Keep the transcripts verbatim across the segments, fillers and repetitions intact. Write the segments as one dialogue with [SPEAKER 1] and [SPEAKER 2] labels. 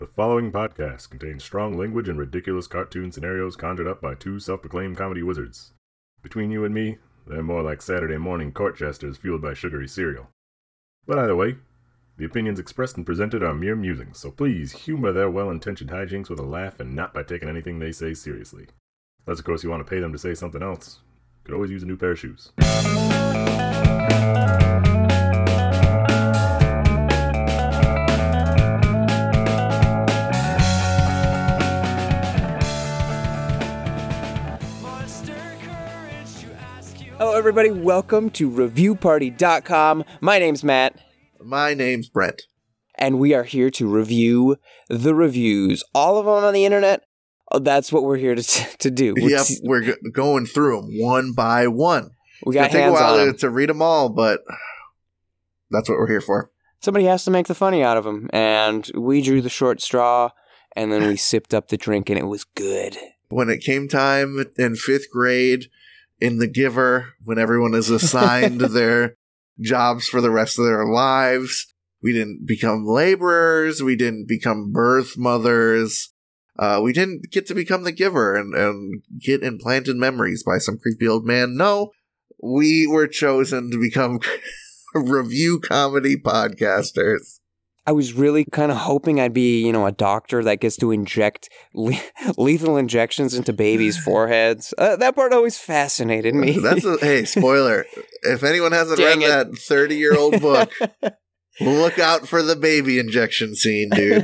[SPEAKER 1] The following podcast contains strong language and ridiculous cartoon scenarios conjured up by two self-proclaimed comedy wizards. Between you and me, they're more like Saturday morning court jesters fueled by sugary cereal. But either way, the opinions expressed and presented are mere musings, so please humor their well-intentioned hijinks with a laugh and not by taking anything they say seriously. Unless, of course, you want to pay them to say something else. Could always use a new pair of shoes.
[SPEAKER 2] Hello everybody, welcome to review party dot com. My name's Matt.
[SPEAKER 3] My name's Brent.
[SPEAKER 2] And we are here to review the reviews. All of them on the internet. Oh, that's what we're here to to do. We're
[SPEAKER 3] yep,
[SPEAKER 2] t-
[SPEAKER 3] we're go- going through them one by one.
[SPEAKER 2] We got
[SPEAKER 3] It'll take
[SPEAKER 2] hands
[SPEAKER 3] a while
[SPEAKER 2] on
[SPEAKER 3] to,
[SPEAKER 2] 'em.
[SPEAKER 3] to read them all, but that's what we're here for.
[SPEAKER 2] Somebody has to make the funny out of them. And we drew the short straw, and then we sipped up the drink, and it was good.
[SPEAKER 3] When it came time in fifth grade, in The Giver, when everyone is assigned their jobs for the rest of their lives, we didn't become laborers, we didn't become birth mothers, uh, we didn't get to become the giver and, and get implanted memories by some creepy old man. No, we were chosen to become review comedy podcasters.
[SPEAKER 2] I was really kind of hoping I'd be, you know, a doctor that gets to inject le- lethal injections into babies' foreheads. Uh, that part always fascinated me.
[SPEAKER 3] That's a, hey, spoiler. If anyone hasn't
[SPEAKER 2] Dang
[SPEAKER 3] read
[SPEAKER 2] it.
[SPEAKER 3] that thirty-year-old book, look out for the baby injection scene, dude.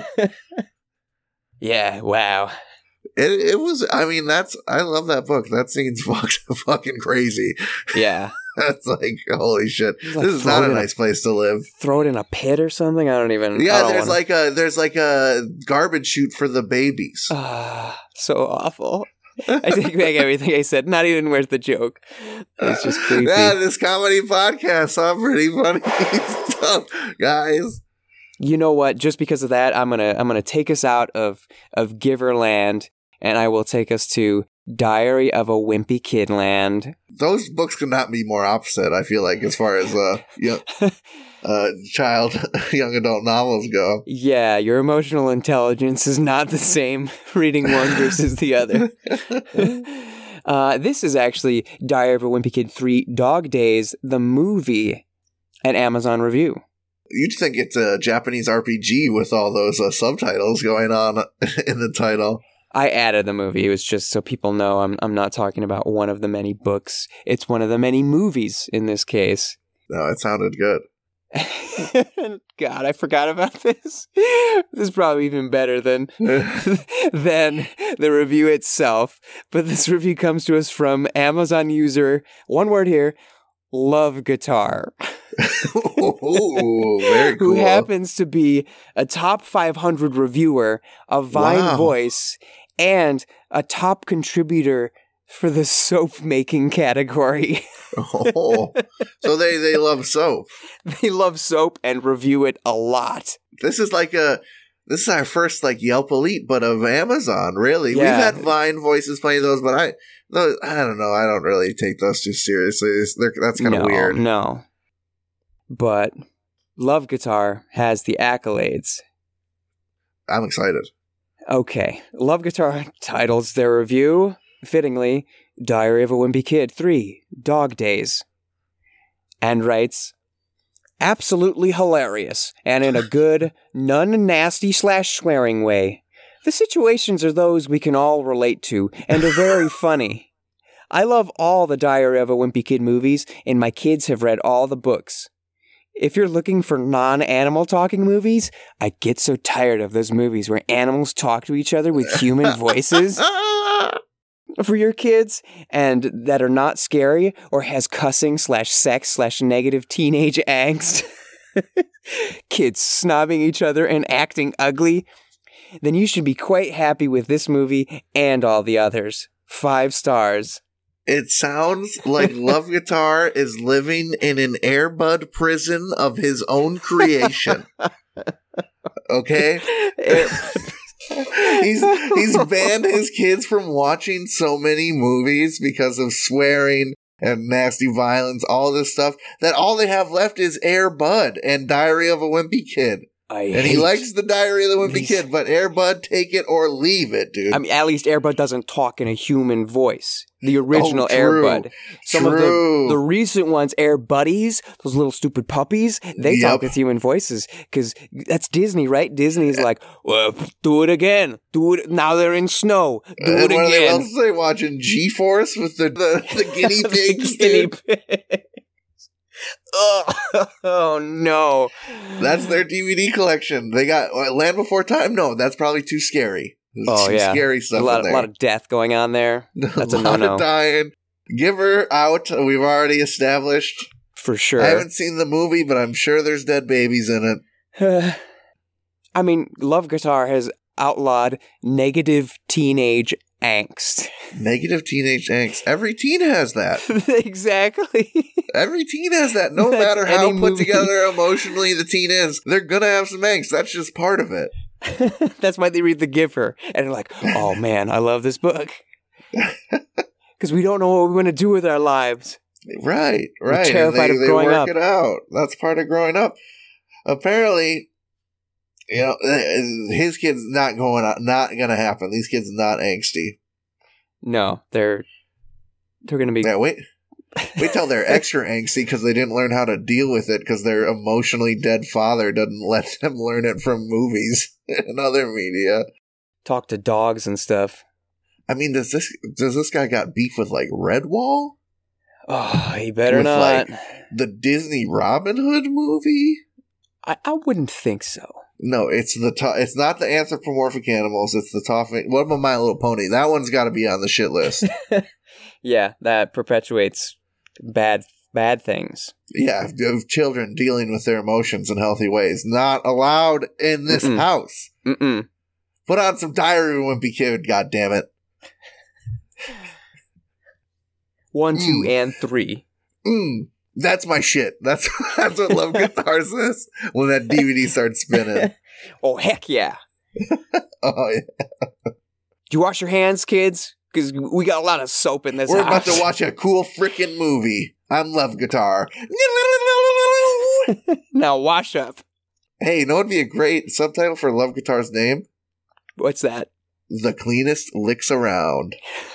[SPEAKER 2] Yeah, wow.
[SPEAKER 3] It, it was, I mean, that's, I love that book. That scene's fucking, fucking crazy.
[SPEAKER 2] Yeah.
[SPEAKER 3] That's like, holy shit.
[SPEAKER 2] Like
[SPEAKER 3] This is not a
[SPEAKER 2] throw it in
[SPEAKER 3] nice place to live.
[SPEAKER 2] Throw it in a pit or something? I don't even...
[SPEAKER 3] Yeah,
[SPEAKER 2] I don't
[SPEAKER 3] there's
[SPEAKER 2] wanna...
[SPEAKER 3] like a, there's like a garbage chute for the babies.
[SPEAKER 2] Ah, so awful. I take back everything I said. Not even worth the joke. It's just creepy.
[SPEAKER 3] Yeah, this comedy podcast, huh? Pretty funny stuff, guys.
[SPEAKER 2] You know what? Just because of that, I'm gonna I'm gonna take us out of of Giverland, and I will take us to Diary of a Wimpy Kid Land.
[SPEAKER 3] Those books could not be more opposite, I feel like, as far as uh, young, uh, child, young adult novels go.
[SPEAKER 2] Yeah, your emotional intelligence is not the same reading one versus the other. uh, this is actually Diary of a Wimpy Kid three Dog Days, the movie, an Amazon review.
[SPEAKER 3] You'd think it's a Japanese R P G with all those uh, subtitles going on in the title.
[SPEAKER 2] I added the movie. It was just so people know I'm I'm not talking about one of the many books. It's one of the many movies in this case.
[SPEAKER 3] No, it sounded good.
[SPEAKER 2] God, I forgot about this. This is probably even better than than the review itself. But this review comes to us from Amazon user, one word here, Love Guitar.
[SPEAKER 3] Ooh, very cool.
[SPEAKER 2] Who happens to be a top five hundred reviewer, a Vine
[SPEAKER 3] Wow.
[SPEAKER 2] voice, and a top contributor for the soap making category.
[SPEAKER 3] Oh, so they, they love soap.
[SPEAKER 2] They love soap and review it a lot.
[SPEAKER 3] This is like a, this is our first like Yelp Elite, but of Amazon, really.
[SPEAKER 2] Yeah.
[SPEAKER 3] We've had Vine voices playing those, but I, those, I don't know. I don't really take those too seriously. It's- they're- That's kind of
[SPEAKER 2] no,
[SPEAKER 3] weird.
[SPEAKER 2] No. But Love Guitar has the accolades.
[SPEAKER 3] I'm excited.
[SPEAKER 2] Okay. Love Guitar titles their review, fittingly, Diary of a Wimpy Kid three Dog Days. And writes, absolutely hilarious, and in a good, non-nasty slash swearing way. The situations are those we can all relate to, and are very funny. I love all the Diary of a Wimpy Kid movies, and my kids have read all the books. If you're looking for non-animal talking movies, I get so tired of those movies where animals talk to each other with human voices. For your kids, and that are not scary or has cussing slash sex slash negative teenage angst, kids snobbing each other and acting ugly, then you should be quite happy with this movie and all the others. Five stars.
[SPEAKER 3] It sounds like Love Guitar is living in an Airbud prison of his own creation. Okay? he's he's banned his kids from watching so many movies because of swearing and nasty violence, all this stuff, that all they have left is Air Bud and Diary of a Wimpy Kid.
[SPEAKER 2] I
[SPEAKER 3] And
[SPEAKER 2] hate
[SPEAKER 3] he likes the Diary of the Wimpy
[SPEAKER 2] these-
[SPEAKER 3] Kid, but Air Bud, take it or leave it, dude.
[SPEAKER 2] I mean, at least Air Bud doesn't talk in a human voice. The original
[SPEAKER 3] Oh,
[SPEAKER 2] Air
[SPEAKER 3] true.
[SPEAKER 2] Bud. Some
[SPEAKER 3] True.
[SPEAKER 2] of the, the recent ones, Air Buddies, those little stupid puppies, they
[SPEAKER 3] Yep.
[SPEAKER 2] talk with human voices. Because that's Disney, right? Disney's like, well, do it again. Do it. Now they're in snow. Do
[SPEAKER 3] and
[SPEAKER 2] it
[SPEAKER 3] what are they,
[SPEAKER 2] again.
[SPEAKER 3] else are they watching? G-Force with the, the, the guinea
[SPEAKER 2] The
[SPEAKER 3] pigs,
[SPEAKER 2] guinea
[SPEAKER 3] dude?
[SPEAKER 2] pigs. Oh, oh, no.
[SPEAKER 3] That's their D V D collection. They got uh, Land Before Time? No, that's probably too scary. There's
[SPEAKER 2] Oh,
[SPEAKER 3] some
[SPEAKER 2] yeah.
[SPEAKER 3] scary
[SPEAKER 2] A
[SPEAKER 3] stuff
[SPEAKER 2] lot,
[SPEAKER 3] in
[SPEAKER 2] a
[SPEAKER 3] there.
[SPEAKER 2] lot of death going on there. That's a,
[SPEAKER 3] a lot
[SPEAKER 2] no-no.
[SPEAKER 3] of dying. Giver out. We've already established.
[SPEAKER 2] For sure.
[SPEAKER 3] I haven't seen the movie, but I'm sure there's dead babies in it.
[SPEAKER 2] I mean, Love Guitar has outlawed negative teenage angst.
[SPEAKER 3] Negative teenage angst. Every teen has that.
[SPEAKER 2] Exactly.
[SPEAKER 3] Every teen has that. No
[SPEAKER 2] That's
[SPEAKER 3] matter how
[SPEAKER 2] any
[SPEAKER 3] put
[SPEAKER 2] movie.
[SPEAKER 3] together emotionally the teen is, they're gonna have some angst. That's just part of it.
[SPEAKER 2] That's why they read The Giver and they're like, oh man, I love this book. Because we don't know what we want to do with our lives.
[SPEAKER 3] Right, right. And
[SPEAKER 2] terrified
[SPEAKER 3] they,
[SPEAKER 2] of
[SPEAKER 3] they
[SPEAKER 2] growing
[SPEAKER 3] work
[SPEAKER 2] up.
[SPEAKER 3] it out. That's part of growing up. Apparently, you know, uh, his kid's not going on, not gonna happen. These kids are not angsty.
[SPEAKER 2] No, they're they're gonna be.
[SPEAKER 3] Yeah, wait, wait till they're extra angsty because they didn't learn how to deal with it because their emotionally dead father doesn't let them learn it from movies and other media.
[SPEAKER 2] Talk to dogs and stuff.
[SPEAKER 3] I mean, does this does this guy got beef with like Redwall?
[SPEAKER 2] Oh, he better
[SPEAKER 3] With,
[SPEAKER 2] not.
[SPEAKER 3] like, the Disney Robin Hood movie?
[SPEAKER 2] I, I wouldn't think so.
[SPEAKER 3] No, it's the to- it's not the anthropomorphic animals. It's the talking. What about My Little Pony? That one's got to be on the shit list.
[SPEAKER 2] Yeah, that perpetuates bad bad things.
[SPEAKER 3] Yeah, of children dealing with their emotions in healthy ways, not allowed in this
[SPEAKER 2] Mm-mm.
[SPEAKER 3] house.
[SPEAKER 2] Mm-mm.
[SPEAKER 3] Put on some Diary of a Wimpy Kid. God damn it!
[SPEAKER 2] One, two,
[SPEAKER 3] Mm.
[SPEAKER 2] and three.
[SPEAKER 3] Mm, that's my shit. That's that's what Love Guitars is when that D V D starts spinning.
[SPEAKER 2] Oh, heck yeah.
[SPEAKER 3] Oh yeah,
[SPEAKER 2] Do you wash your hands, kids? Because we got a lot of soap in this
[SPEAKER 3] we're
[SPEAKER 2] house.
[SPEAKER 3] about to watch a cool freaking movie. I'm Love Guitar.
[SPEAKER 2] Now wash up.
[SPEAKER 3] Hey, you know what'd be a great subtitle for Love Guitar's name?
[SPEAKER 2] What's that?
[SPEAKER 3] The Cleanest Licks Around.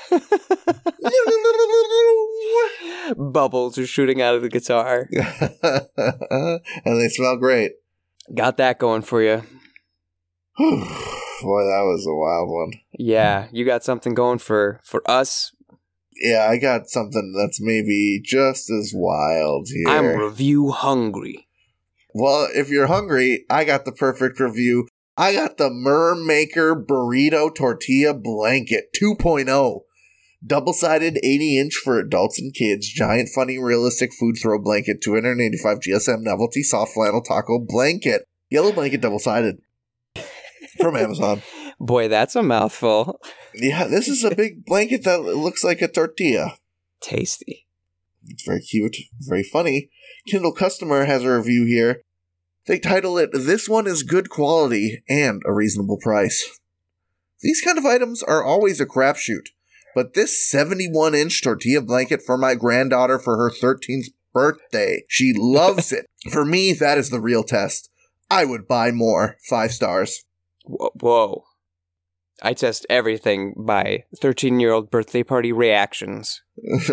[SPEAKER 2] Bubbles are shooting out of the guitar.
[SPEAKER 3] And they smell great.
[SPEAKER 2] Got that going for you.
[SPEAKER 3] Boy, that was a wild one.
[SPEAKER 2] Yeah, you got something going for, for us.
[SPEAKER 3] Yeah, I got something that's maybe just as wild here.
[SPEAKER 2] I'm review hungry.
[SPEAKER 3] Well, if you're hungry, I got the perfect review. I got the Mermaker Burrito Tortilla Blanket two point oh. Double-sided eighty inch for adults and kids. Giant, funny, realistic food throw blanket. two hundred eighty-five G S M novelty soft flannel taco blanket. Yellow blanket double-sided. From Amazon.
[SPEAKER 2] Boy, that's a mouthful.
[SPEAKER 3] Yeah, this is a big blanket that looks like a tortilla.
[SPEAKER 2] Tasty.
[SPEAKER 3] It's very cute, very funny. Kindle customer has a review here. They title it, "This one is good quality and a reasonable price." These kind of items are always a crapshoot, but this seventy-one inch tortilla blanket for my granddaughter for her thirteenth birthday. She loves it. For me, that is the real test. I would buy more. Five stars.
[SPEAKER 2] Whoa. Whoa. I test everything by thirteen-year-old birthday party reactions.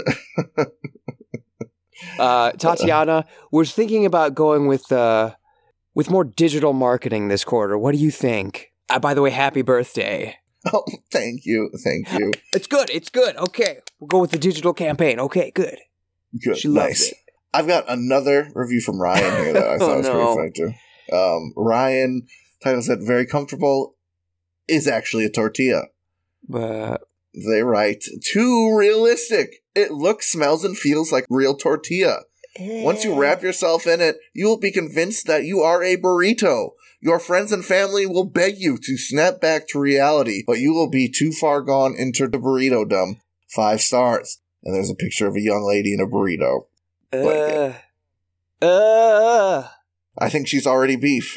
[SPEAKER 2] Uh, Tatiana, we're thinking about going with uh, with more digital marketing this quarter. What do you think? Uh, by the way, happy birthday.
[SPEAKER 3] Oh, thank you. Thank you.
[SPEAKER 2] It's good. It's good. Okay. We'll go with the digital campaign. Okay, good.
[SPEAKER 3] Good.
[SPEAKER 2] She loves
[SPEAKER 3] Nice.
[SPEAKER 2] it.
[SPEAKER 3] I've got another review from Ryan here that I thought
[SPEAKER 2] Oh,
[SPEAKER 3] was
[SPEAKER 2] no.
[SPEAKER 3] pretty funny too. Um, Ryan title said, "Very comfortable," is actually a tortilla.
[SPEAKER 2] But
[SPEAKER 3] They write, "Too realistic. It looks, smells, and feels like real tortilla. Once you wrap yourself in it, you will be convinced that you are a burrito. Your friends and family will beg you to snap back to reality, but you will be too far gone into the burrito-dom. Five stars." And there's a picture of a young lady in a burrito.
[SPEAKER 2] uh, uh,
[SPEAKER 3] I think she's already beef.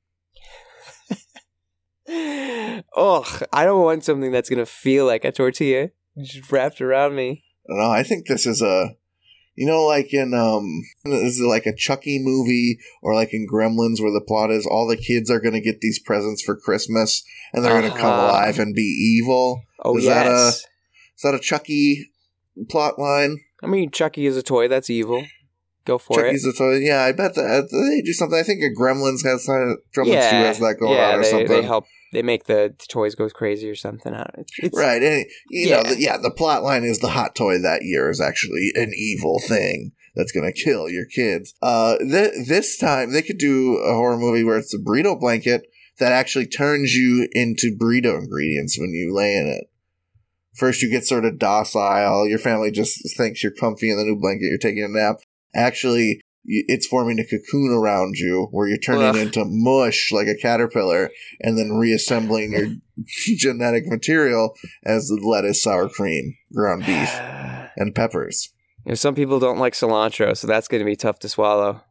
[SPEAKER 2] ugh, I don't want something that's gonna feel like a tortilla just wrapped around me.
[SPEAKER 3] No, I think this is a You know, like in, um, is it like a Chucky movie or like in Gremlins where the plot is all the kids are going to get these presents for Christmas and they're uh-huh. going to come alive and be evil?
[SPEAKER 2] Oh,
[SPEAKER 3] is
[SPEAKER 2] yes.
[SPEAKER 3] That a, is that a Chucky plot line?
[SPEAKER 2] I mean, Chucky is a toy that's evil. Go for
[SPEAKER 3] Chucky's
[SPEAKER 2] it.
[SPEAKER 3] a toy. Yeah, I bet that they do something. I think a Gremlins has, Gremlins
[SPEAKER 2] yeah.
[SPEAKER 3] two has that going
[SPEAKER 2] yeah,
[SPEAKER 3] on or
[SPEAKER 2] they,
[SPEAKER 3] something.
[SPEAKER 2] they help. They make the toys go crazy or something. It's, it's,
[SPEAKER 3] right. And, you
[SPEAKER 2] yeah.
[SPEAKER 3] know, the, yeah, the plot line is the hot toy that year is actually an evil thing that's going to kill your kids. Uh, th- this time, they could do a horror movie where it's a burrito blanket that actually turns you into burrito ingredients when you lay in it. First, you get sort of docile. Your family just thinks you're comfy in the new blanket. You're taking a nap. Actually, it's forming a cocoon around you where you're turning Ugh. into mush like a caterpillar and then reassembling your genetic material as lettuce, sour cream, ground beef, and peppers.
[SPEAKER 2] You know, some people don't like cilantro, so that's going to be tough to swallow.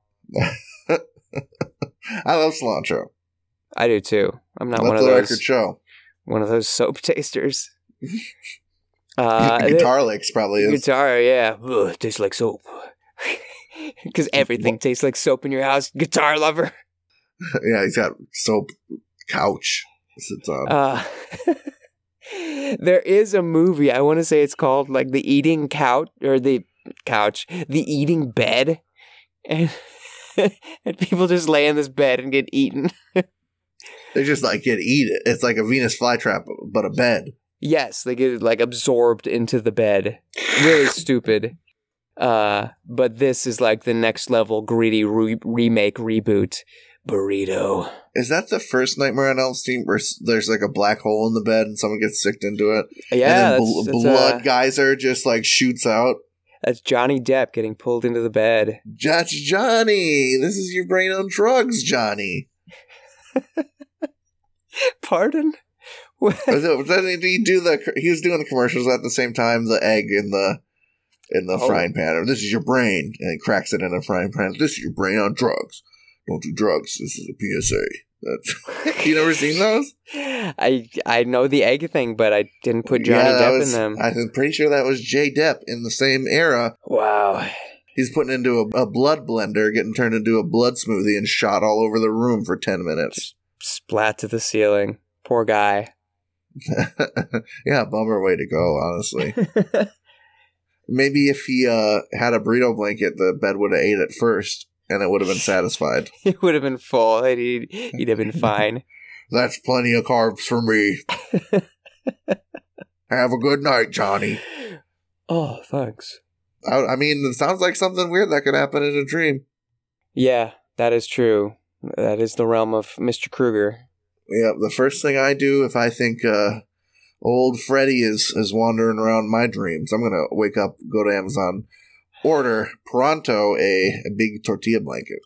[SPEAKER 3] I love cilantro.
[SPEAKER 2] I do too. I'm not
[SPEAKER 3] Let
[SPEAKER 2] one of
[SPEAKER 3] the
[SPEAKER 2] those
[SPEAKER 3] record show.
[SPEAKER 2] One of those soap tasters. Uh,
[SPEAKER 3] guitar licks probably is.
[SPEAKER 2] Guitar, yeah. Ugh, tastes like soap. Because everything what? tastes like soap in your house. Guitar lover.
[SPEAKER 3] Yeah, he's got soap couch. Sits on.
[SPEAKER 2] Uh, there is a movie. I want to say it's called like the Eating Couch or the Couch, the Eating Bed, and and people just lay in this bed and get eaten.
[SPEAKER 3] They just like get eaten. It's like a Venus flytrap, but a bed.
[SPEAKER 2] Yes, they get like absorbed into the bed. Really stupid. Uh, but this is like the next level greedy re- remake reboot. Burrito.
[SPEAKER 3] Is that the first Nightmare on Elm Street where there's like a black hole in the bed and someone gets sicked into it?
[SPEAKER 2] Yeah,
[SPEAKER 3] and then
[SPEAKER 2] that's,
[SPEAKER 3] bl-
[SPEAKER 2] that's,
[SPEAKER 3] blood
[SPEAKER 2] uh,
[SPEAKER 3] geyser just like shoots out.
[SPEAKER 2] That's Johnny Depp getting pulled into the bed.
[SPEAKER 3] That's Johnny. This is your brain on drugs, Johnny.
[SPEAKER 2] Pardon?
[SPEAKER 3] Did he do the? He was doing the commercials at the same time. The egg in the in the oh. frying pan. This is your brain, and he cracks it in a frying pan. This is your brain on drugs. Don't do drugs. This is a P S A. That's, you never seen those?
[SPEAKER 2] I I know the egg thing, but I didn't put Johnny yeah, Depp
[SPEAKER 3] was,
[SPEAKER 2] in them.
[SPEAKER 3] I'm pretty sure that was Jay Depp in the same era.
[SPEAKER 2] Wow.
[SPEAKER 3] He's putting into a, a blood blender, getting turned into a blood smoothie, and shot all over the room for ten minutes.
[SPEAKER 2] Splat to the ceiling. Poor guy.
[SPEAKER 3] Yeah, bummer way to go, honestly. Maybe if he uh, had a burrito blanket, the bed would have ate it first, and it would have been satisfied.
[SPEAKER 2] It would have been full. He'd, he'd have been fine.
[SPEAKER 3] That's plenty of carbs for me. Have a good night, Johnny.
[SPEAKER 2] Oh, thanks.
[SPEAKER 3] I, I mean, it sounds like something weird that could happen in a dream.
[SPEAKER 2] Yeah, that is true. That is the realm of Mister Krueger.
[SPEAKER 3] Yeah, the first thing I do if I think uh, old Freddy is, is wandering around my dreams, I'm going to wake up, go to Amazon, order pronto a, a big tortilla blanket.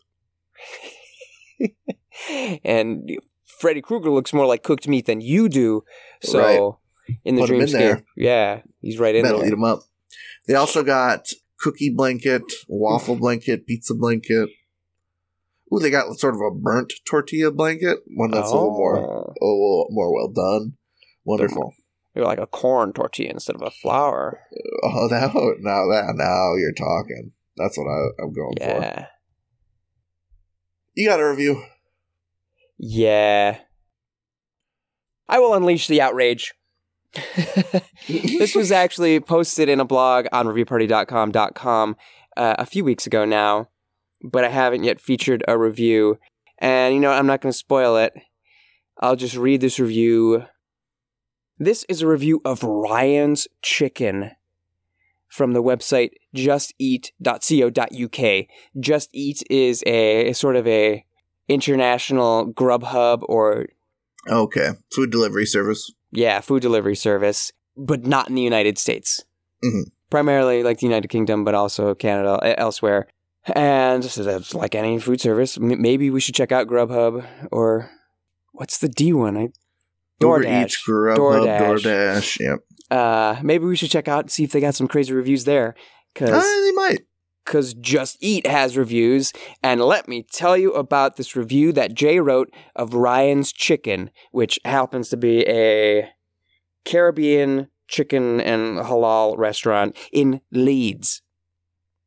[SPEAKER 2] And Freddy Krueger looks more like cooked meat than you do. So
[SPEAKER 3] right.
[SPEAKER 2] in the
[SPEAKER 3] Put him in
[SPEAKER 2] dreamscape,
[SPEAKER 3] there.
[SPEAKER 2] yeah, he's right in
[SPEAKER 3] That'll
[SPEAKER 2] there.
[SPEAKER 3] eat him up. They also got cookie blanket, waffle blanket, pizza blanket. Ooh, they got sort of a burnt tortilla blanket, one that's oh. a little more, a little more well done. Wonderful.
[SPEAKER 2] You're like a corn tortilla instead of a flour.
[SPEAKER 3] Oh, that now that now you're talking. That's what I, I'm going
[SPEAKER 2] yeah.
[SPEAKER 3] for. You got a review?
[SPEAKER 2] Yeah. I will unleash the outrage. This was actually posted in a blog on review party dot com dot com uh, a few weeks ago now, but I haven't yet featured a review. And you know what? I'm not going to spoil it. I'll just read this review. This is a review of Ryan's Chicken from the website just eat dot co dot uk. Just Eat is a, a sort of a international Grubhub or...
[SPEAKER 3] Okay, food delivery service.
[SPEAKER 2] Yeah, food delivery service, but not in the United States.
[SPEAKER 3] Mm-hmm.
[SPEAKER 2] Primarily like the United Kingdom, but also Canada, elsewhere. And so that's like any food service. M- maybe we should check out Grubhub or what's the D one? I,
[SPEAKER 3] DoorDash.
[SPEAKER 2] DoorDash.
[SPEAKER 3] Eats, Grubhub, DoorDash. DoorDash, yep.
[SPEAKER 2] Uh, maybe we should check out, see if they got some crazy reviews there. Cause,
[SPEAKER 3] uh, they might.
[SPEAKER 2] Because Just Eat has reviews. And let me tell you about this review that Jay wrote of Ryan's Chicken, which happens to be a Caribbean chicken and halal restaurant in Leeds.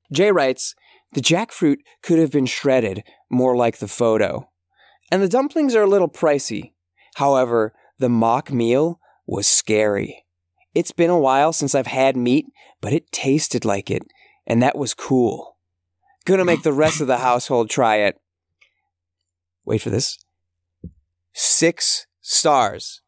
[SPEAKER 2] Jay writes, the jackfruit could have been shredded more like the photo. And the dumplings are a little pricey. However, the mock meal was scary. It's been a while since I've had meat, but it tasted like it, and that was cool. Gonna make the rest of the household try it. Wait for this. Six stars.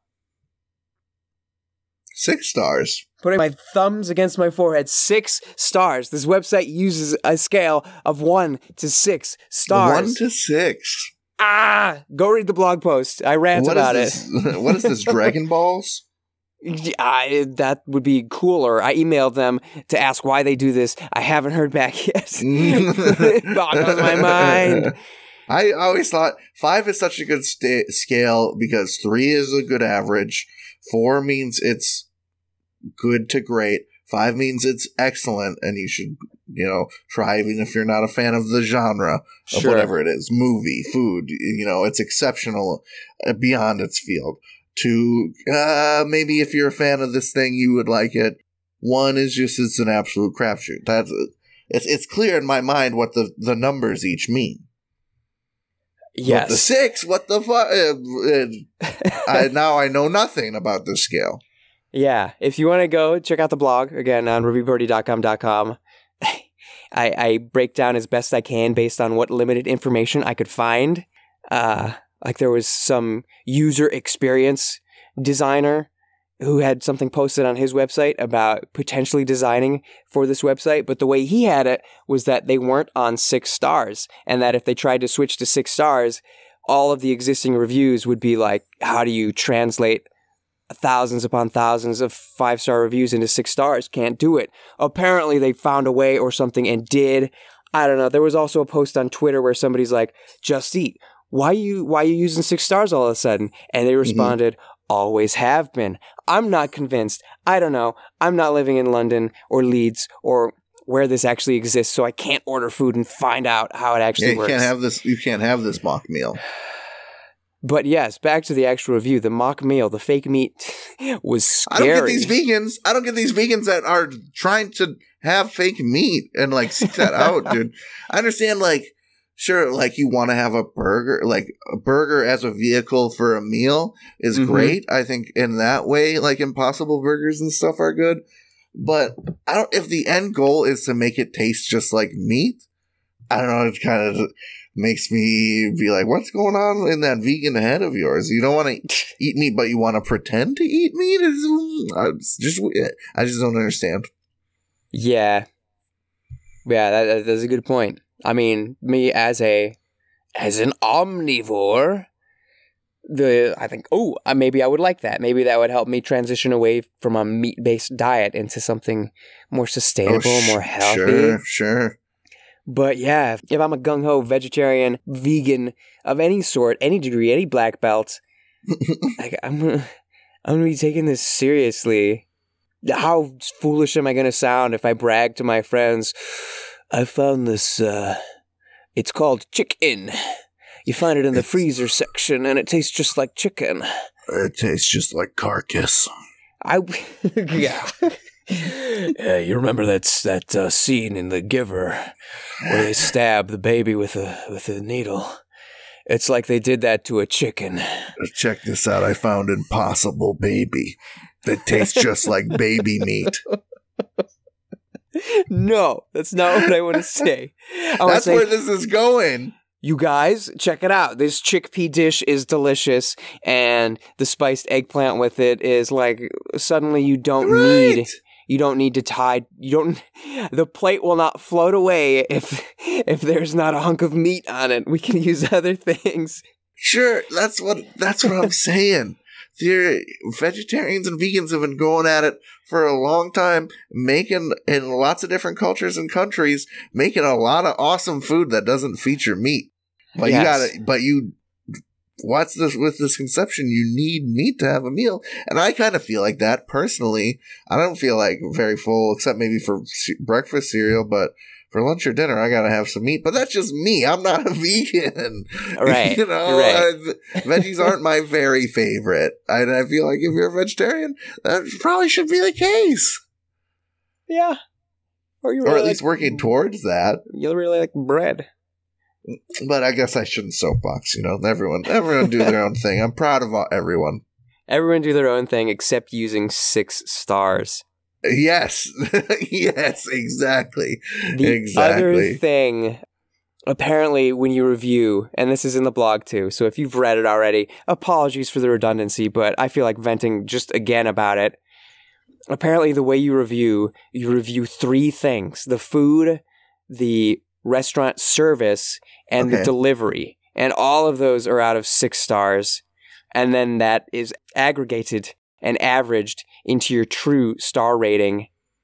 [SPEAKER 3] Six stars.
[SPEAKER 2] Putting my thumbs against my forehead. Six stars. This website uses a scale of one to six stars.
[SPEAKER 3] One to six.
[SPEAKER 2] Ah! Go read the blog post. I rant
[SPEAKER 3] What
[SPEAKER 2] about
[SPEAKER 3] is
[SPEAKER 2] it.
[SPEAKER 3] this? What is this, Dragon Balls?
[SPEAKER 2] I, that would be cooler. I emailed them to ask why they do this. I haven't heard back yet. It boggles my mind.
[SPEAKER 3] I always thought five is such a good sta- scale because three is a good average. Four means it's good to great. Five means it's excellent, and you should, you know, try even if you're not a fan of the genre of
[SPEAKER 2] Sure.
[SPEAKER 3] whatever it is. Movie, food, you know, it's exceptional uh, beyond its field. Two, uh, maybe if you're a fan of this thing, you would like it. One is just, it's an absolute crapshoot. That's, it's, it's clear in my mind what the, the numbers each mean.
[SPEAKER 2] Yes.
[SPEAKER 3] But the six, what the fuck? Uh, uh, I, now I know nothing about this scale.
[SPEAKER 2] Yeah. If you want to go check out the blog, again, on review party dot com dot com, I, I break down as best I can based on what limited information I could find. Uh, like there was some user experience designer who had something posted on his website about potentially designing for this website, but the way he had it was that they weren't on six stars, and that if they tried to switch to six stars, all of the existing reviews would be like, how do you translate thousands upon thousands of five-star reviews into six stars? Can't do it. Apparently they found a way or something and did. I don't know. There was also a post on Twitter where somebody's like, Just Eat, why you why you using six stars all of a sudden? And they responded, mm-hmm. always have been. I'm not convinced. I don't know. I'm not living in London or Leeds or where this actually exists, so I can't order food and find out how it actually
[SPEAKER 3] yeah, you
[SPEAKER 2] works.
[SPEAKER 3] Can't have this, you can't have this mock meal.
[SPEAKER 2] But yes, back to the actual review. The mock meal, the fake meat was scary.
[SPEAKER 3] I don't get these vegans. I don't get these vegans that are trying to have fake meat and like seek that out, dude. I understand, like, sure, like you want to have a burger, like a burger as a vehicle for a meal is mm-hmm. great. I think in that way, like Impossible Burgers and stuff are good. But I don't. If the end goal is to make it taste just like meat, I don't know. It kind of makes me be like, what's going on in that vegan head of yours? You don't want to eat meat, but you want to pretend to eat meat? It's just, I just don't understand.
[SPEAKER 2] Yeah. Yeah, that, that's a good point. I mean, me as a, as an omnivore, the, I think, oh, maybe I would like that. Maybe that would help me transition away from a meat-based diet into something more sustainable, oh, sh- more healthy.
[SPEAKER 3] Sure, sure.
[SPEAKER 2] But yeah, if I'm a gung-ho vegetarian, vegan of any sort, any degree, any black belt, like, I'm gonna, I'm gonna be taking this seriously. How foolish am I gonna sound if I brag to my friends, I found this, uh, it's called chicken. You find it in the freezer section, and it tastes just like chicken.
[SPEAKER 3] It tastes just like carcass.
[SPEAKER 2] I, yeah. Uh, you remember that that uh, scene in The Giver where they stab the baby with a with a needle? It's like they did that to a chicken.
[SPEAKER 3] Check this out. I found Impossible Baby that tastes just like baby meat.
[SPEAKER 2] No, that's not what I want to say. I
[SPEAKER 3] that's
[SPEAKER 2] say,
[SPEAKER 3] where this is going.
[SPEAKER 2] You guys, check it out. This chickpea dish is delicious, and the spiced eggplant with it is like, suddenly you don't right. need... You don't need to tie, you don't, the plate will not float away if if there's not a hunk of meat on it. We can use other things.
[SPEAKER 3] Sure, that's what that's what I'm saying. The vegetarians and vegans have been going at it for a long time, making, in lots of different cultures and countries, making a lot of awesome food that doesn't feature meat. But yes. you gotta, but you, what's this with this conception? You need meat to have a meal. And I kind of feel like that personally. I don't feel like very full, except maybe for c- breakfast cereal, but for lunch or dinner, I gotta have some meat. But that's just me. I'm not a vegan.
[SPEAKER 2] Right.
[SPEAKER 3] You know,
[SPEAKER 2] right.
[SPEAKER 3] I, veggies aren't my very favorite. And I feel like if you're a vegetarian, that probably should be the case.
[SPEAKER 2] Yeah. Or you
[SPEAKER 3] or
[SPEAKER 2] really
[SPEAKER 3] at least
[SPEAKER 2] like,
[SPEAKER 3] working towards that.
[SPEAKER 2] You really like bread.
[SPEAKER 3] But I guess I shouldn't soapbox. You know, everyone, everyone do their own thing. I'm proud of all, everyone.
[SPEAKER 2] Everyone do their own thing except using six stars.
[SPEAKER 3] Yes, yes, exactly,
[SPEAKER 2] The
[SPEAKER 3] exactly.
[SPEAKER 2] other thing, apparently, when you review, and this is in the blog too, so if you've read it already, apologies for the redundancy, but I feel like venting just again about it. Apparently, the way you review, you review three things: the food, the restaurant service, and
[SPEAKER 3] Okay.
[SPEAKER 2] the delivery. And all of those are out of six stars. And then that is aggregated and averaged into your true star rating.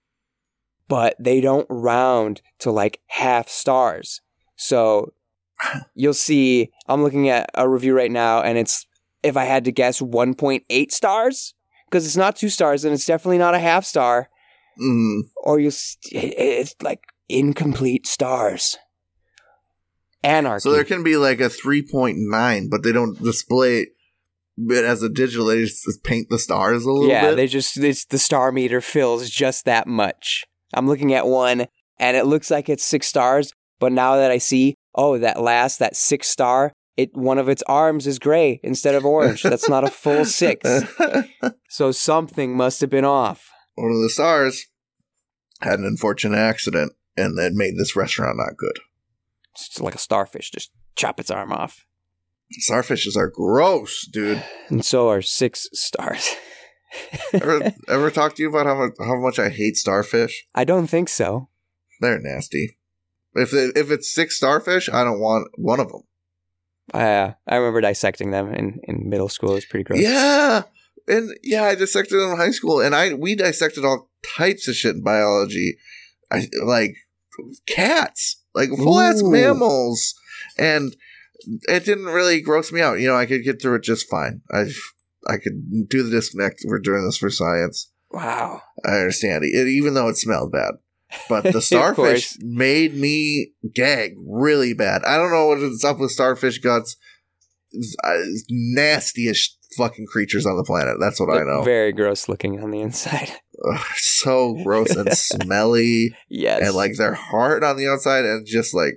[SPEAKER 2] But they don't round to like half stars. So you'll see, I'm looking at a review right now, and it's, if I had to guess, one point eight stars. Because it's not two stars, and it's definitely not a half star.
[SPEAKER 3] Mm.
[SPEAKER 2] Or you, it's like incomplete stars. Anarchy.
[SPEAKER 3] So there can be like a three point nine, but they don't display it as a digital. They just paint the stars a little
[SPEAKER 2] yeah,
[SPEAKER 3] bit.
[SPEAKER 2] they just, it's, the star meter fills just that much. I'm looking at one, and it looks like it's six stars, but now that I see, oh, that last, that six star, it one of its arms is gray instead of orange. That's not a full six. So something must have been off.
[SPEAKER 3] One of the stars had an unfortunate accident, and that made this restaurant not good.
[SPEAKER 2] It's like a starfish, just chop its arm off.
[SPEAKER 3] Starfishes are gross, dude.
[SPEAKER 2] And so are six stars.
[SPEAKER 3] ever ever talk to you about how much how much I hate starfish?
[SPEAKER 2] I don't think so.
[SPEAKER 3] They're nasty. If they, if it's six starfish, I don't want one of them.
[SPEAKER 2] Uh, I remember dissecting them in, in middle school. It was pretty gross.
[SPEAKER 3] Yeah, and yeah, I dissected them in high school, and I we dissected all types of shit in biology, I like cats, like full ass
[SPEAKER 2] Ooh.
[SPEAKER 3] mammals, and it didn't really gross me out. You know, I could get through it just fine. I I could do the disconnect. We're doing this for science.
[SPEAKER 2] Wow.
[SPEAKER 3] I understand it, even though it smelled bad. But the starfish made me gag really bad. I don't know what's up with starfish guts. It's, uh, it's nastiest fucking creatures on the planet. That's what
[SPEAKER 2] Look
[SPEAKER 3] I know.
[SPEAKER 2] Very gross looking on the inside.
[SPEAKER 3] Ugh, so gross and smelly.
[SPEAKER 2] Yes.
[SPEAKER 3] And like they're hard on the outside and just like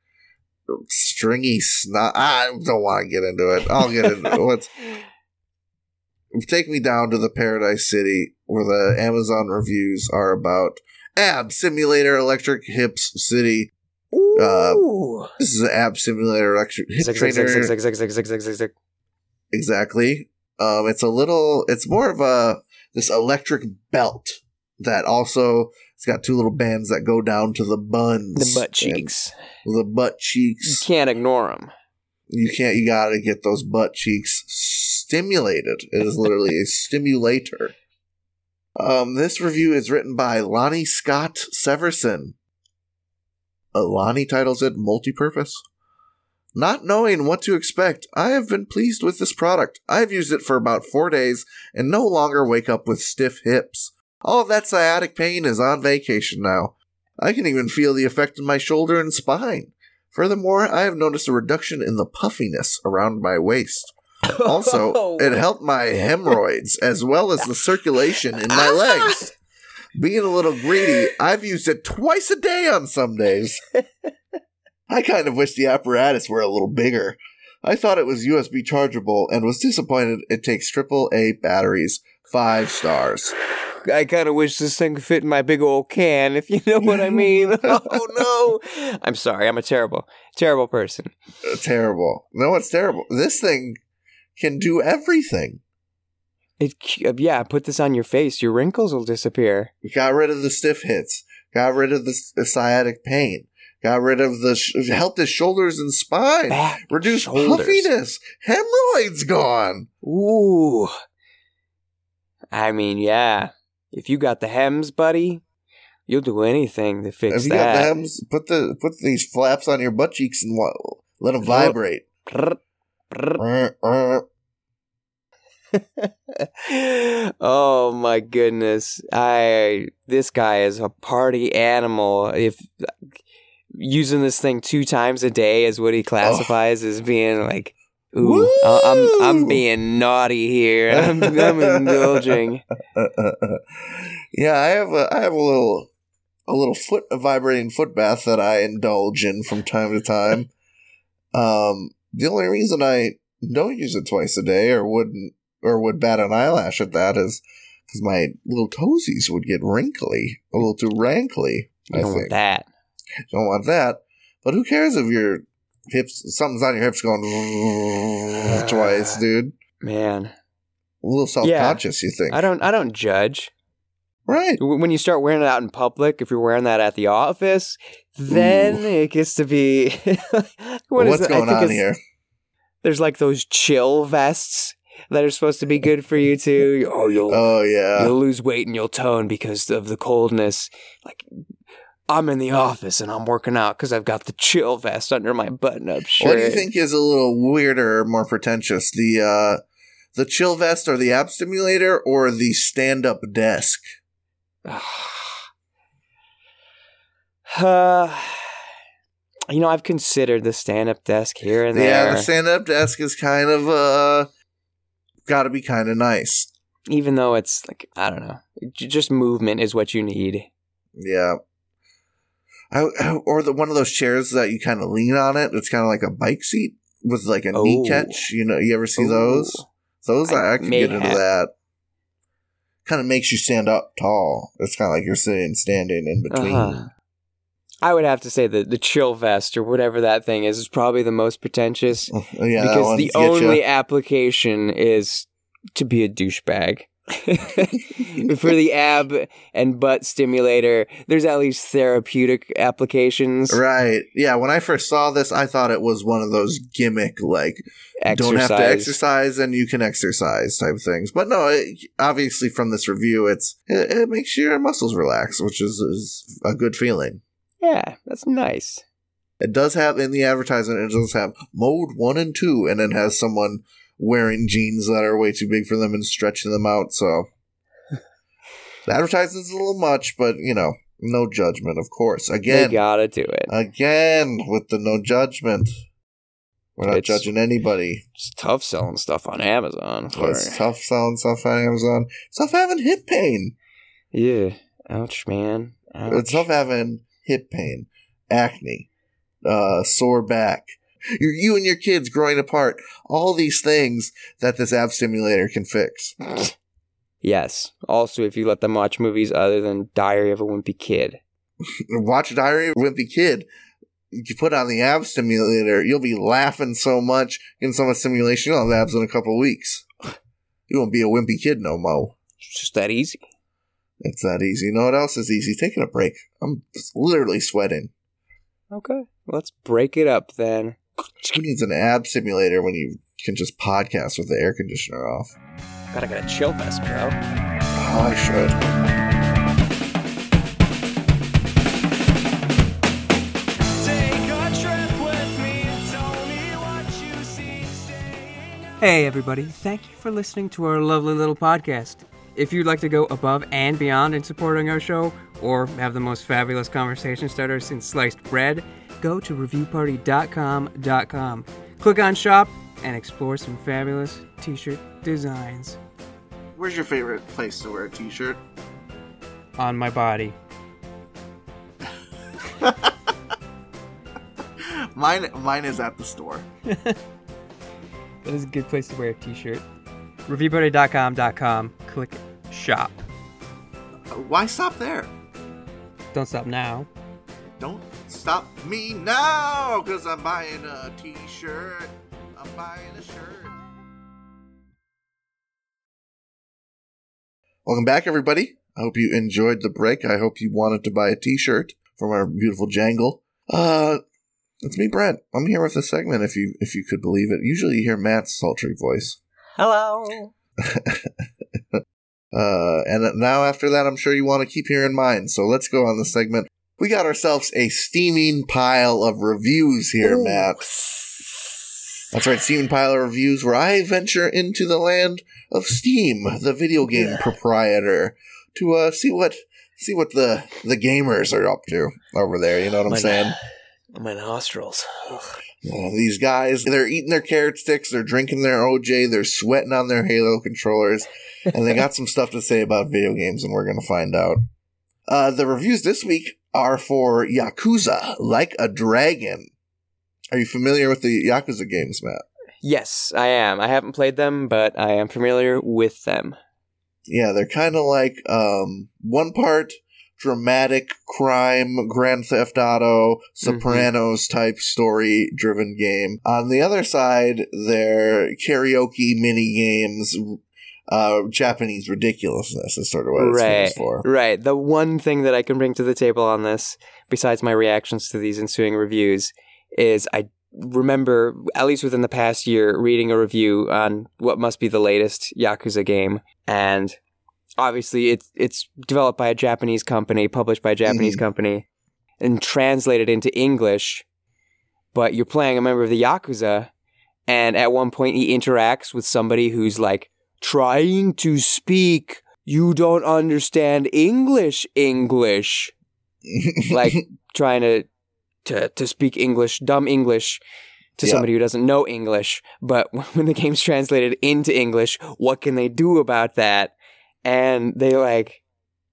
[SPEAKER 3] stringy snot. I don't want to get into it. I'll get into what's. Take me down to the Paradise City where the Amazon reviews are about Ab Simulator Electric Hips City.
[SPEAKER 2] Ooh.
[SPEAKER 3] Uh, this is an Ab Simulator Electric Hip
[SPEAKER 2] Zig, zig,
[SPEAKER 3] Trainer.
[SPEAKER 2] zig, zig, zig, zig, zig, zig, zig, zig.
[SPEAKER 3] Exactly. Um, it's a little. It's more of a this electric belt that also it's got two little bands that go down to the buns,
[SPEAKER 2] The butt cheeks.
[SPEAKER 3] the butt
[SPEAKER 2] You
[SPEAKER 3] cheeks.
[SPEAKER 2] can't ignore them.
[SPEAKER 3] You can't. You gotta get those butt cheeks stimulated. It is literally a stimulator. Um, this review is written by Lonnie Scott Severson. Uh, Lonnie titles it Multi-Purpose. Not knowing what to expect, I have been pleased with this product. I've used it for about four days and no longer wake up with stiff hips. All of that sciatic pain is on vacation now. I can even feel the effect in my shoulder and spine. Furthermore, I have noticed a reduction in the puffiness around my waist. Also, it helped my hemorrhoids as well as the circulation in my legs. Being a little greedy, I've used it twice a day on some days. I kind of wish the apparatus were a little bigger. I thought it was U S B chargeable and was disappointed it takes triple A batteries. Five stars.
[SPEAKER 2] I kind of wish this thing could fit in my big old can, if you know what I mean. Oh, no. I'm sorry. I'm a terrible, terrible person.
[SPEAKER 3] Uh, terrible. No, it's terrible. This thing can do everything.
[SPEAKER 2] It, yeah, put this on your face. Your wrinkles will disappear.
[SPEAKER 3] We got rid of the stiff hits. Got rid of the, the sciatic pain. Got rid of the... Sh- helped his shoulders and spine.
[SPEAKER 2] Back,
[SPEAKER 3] Reduced
[SPEAKER 2] shoulders.
[SPEAKER 3] puffiness. Hemorrhoids gone.
[SPEAKER 2] Ooh. I mean, yeah. If you got the hems, buddy, you'll do anything to fix
[SPEAKER 3] If you
[SPEAKER 2] that.
[SPEAKER 3] got the hems, put the put these flaps on your butt cheeks and wa- let them vibrate.
[SPEAKER 2] Brr, brr.
[SPEAKER 3] Uh, uh.
[SPEAKER 2] Oh my goodness. I this guy is a party animal. If using this thing two times a day is what he classifies oh. as being like, ooh, Woo! I'm I'm being naughty here. I'm, I'm indulging.
[SPEAKER 3] Yeah, I have a I have a little a little foot a vibrating foot bath that I indulge in from time to time. Um, the only reason I don't use it twice a day or wouldn't or would bat an eyelash at that is because my little toesies would get wrinkly, a little too rankly.
[SPEAKER 2] You
[SPEAKER 3] I
[SPEAKER 2] don't
[SPEAKER 3] think.
[SPEAKER 2] want that.
[SPEAKER 3] Don't want that. But who cares if your hips, something's on your hips going twice, dude?
[SPEAKER 2] Man,
[SPEAKER 3] A little self-conscious, yeah. You think?
[SPEAKER 2] I don't. I don't judge.
[SPEAKER 3] Right.
[SPEAKER 2] When you start wearing it out in public, if you're wearing that at the office, then Ooh. It gets to be. what
[SPEAKER 3] well, what's going on here?
[SPEAKER 2] There's like those chill vests that are supposed to be good for you too. Oh, you'll.
[SPEAKER 3] Oh yeah.
[SPEAKER 2] You'll lose weight and you'll tone because of the coldness. Like, I'm in the office and I'm working out because I've got the chill vest under my button-up shirt.
[SPEAKER 3] What do you think is a little weirder or more pretentious? The uh, the chill vest or the ab stimulator or the stand-up desk?
[SPEAKER 2] uh, you know, I've considered the stand-up desk here and there.
[SPEAKER 3] Yeah, the stand-up desk is kind of, uh, gotta be kind of nice.
[SPEAKER 2] Even though it's, like, I don't know, just movement is what you need.
[SPEAKER 3] Yeah. I, or the one of those chairs that you kind of lean on it. It's kind of like a bike seat with like a oh. knee catch. You know, you ever see Ooh. those? Those I, I can get into have. that. Kind of makes you stand up tall. It's kind of like you're sitting, standing in between. Uh-huh.
[SPEAKER 2] I would have to say that the chill vest or whatever that thing is is probably the most pretentious.
[SPEAKER 3] Yeah,
[SPEAKER 2] because the only you. application is to be a douchebag. For the ab and butt stimulator, there's at least therapeutic applications.
[SPEAKER 3] Right. Yeah, when I first saw this, I thought it was one of those gimmick, like, exercise. Don't have to exercise and you can exercise type things. But no, it, obviously from this review, it's it, it makes your muscles relax, which is, is a good feeling.
[SPEAKER 2] Yeah, that's nice.
[SPEAKER 3] It does have, in the advertisement, it does have mode one and two, and then has someone wearing jeans that are way too big for them and stretching them out, so the advertisement's a little much, but, you know, no judgment, of course. Again,
[SPEAKER 2] they gotta do it.
[SPEAKER 3] Again, with the no judgment. We're not it's, judging anybody.
[SPEAKER 2] It's tough selling stuff on Amazon. For...
[SPEAKER 3] It's tough selling stuff on Amazon. It's tough having hip pain.
[SPEAKER 2] Yeah. Ouch, man. Ouch.
[SPEAKER 3] It's tough having hip pain, acne, uh, sore back. You're, you and your kids growing apart. All these things that this ab stimulator can fix.
[SPEAKER 2] Yes. Also, if you let them watch movies other than Diary of a Wimpy Kid.
[SPEAKER 3] Watch Diary of a Wimpy Kid. You put on the ab stimulator, you'll be laughing so much, getting so much stimulation, you'll have abs in a couple weeks. You won't be a wimpy kid no more.
[SPEAKER 2] It's just that easy.
[SPEAKER 3] It's that easy. You know what else is easy? Taking a break. I'm literally sweating.
[SPEAKER 2] Okay. Let's break it up then.
[SPEAKER 3] Who needs an ab simulator when you can just podcast with the air conditioner off?
[SPEAKER 2] Gotta get a chill vest, bro.
[SPEAKER 3] Oh, I should.
[SPEAKER 4] Hey everybody, thank you for listening to our lovely little podcast. If you'd like to go above and beyond in supporting our show, or have the most fabulous conversation starter since sliced bread, go to review party dot com dot com. Click on shop and explore some fabulous t-shirt designs.
[SPEAKER 3] Where's your favorite place to wear a t-shirt?
[SPEAKER 4] On my body.
[SPEAKER 3] mine, mine is at the store.
[SPEAKER 4] That is a good place to wear a t-shirt. review party dot com dot com. Click shop.
[SPEAKER 3] Why stop there?
[SPEAKER 4] Don't stop now.
[SPEAKER 3] Don't stop me now, because I'm buying a t-shirt. I'm buying a shirt. Welcome back, everybody. I hope you enjoyed the break. I hope you wanted to buy a t-shirt from our beautiful jangle. Uh... It's me, Brent. I'm here with a segment, if you if you could believe it. Usually you hear Matt's sultry voice.
[SPEAKER 2] Hello.
[SPEAKER 3] uh, and now after that, I'm sure you want to keep hearing mine. So let's go on the segment. We got ourselves a steaming pile of reviews here, Ooh. Matt. That's right, steaming pile of reviews where I venture into the land of Steam, the video game yeah. proprietor, to uh, see what see what the, the gamers are up to over there. You know what I'm My saying?
[SPEAKER 2] God. My nostrils.
[SPEAKER 3] Yeah, these guys, they're eating their carrot sticks, they're drinking their O J, they're sweating on their Halo controllers, and they got some stuff to say about video games, and we're going to find out. Uh, the reviews this week are for Yakuza Like a Dragon. Are you familiar with the Yakuza games, Matt?
[SPEAKER 2] Yes, I am. I haven't played them, but I am familiar with them.
[SPEAKER 3] Yeah, they're kind of like um, one part dramatic crime, Grand Theft Auto, Sopranos mm-hmm. type story driven game. On the other side, they're karaoke mini games. Uh, Japanese ridiculousness is sort of what it's
[SPEAKER 2] right,
[SPEAKER 3] famous for.
[SPEAKER 2] Right. The one thing that I can bring to the table on this, besides my reactions to these ensuing reviews, is I remember, at least within the past year, reading a review on what must be the latest Yakuza game. And obviously, it's it's developed by a Japanese company, published by a Japanese mm-hmm. company, and translated into English. But you're playing a member of the Yakuza, and at one point he interacts with somebody who's like, trying to speak, you don't understand English, English. Like, trying to, to to speak English, dumb English, to yep. somebody who doesn't know English. But when the game's translated into English, what can they do about that? And they, like,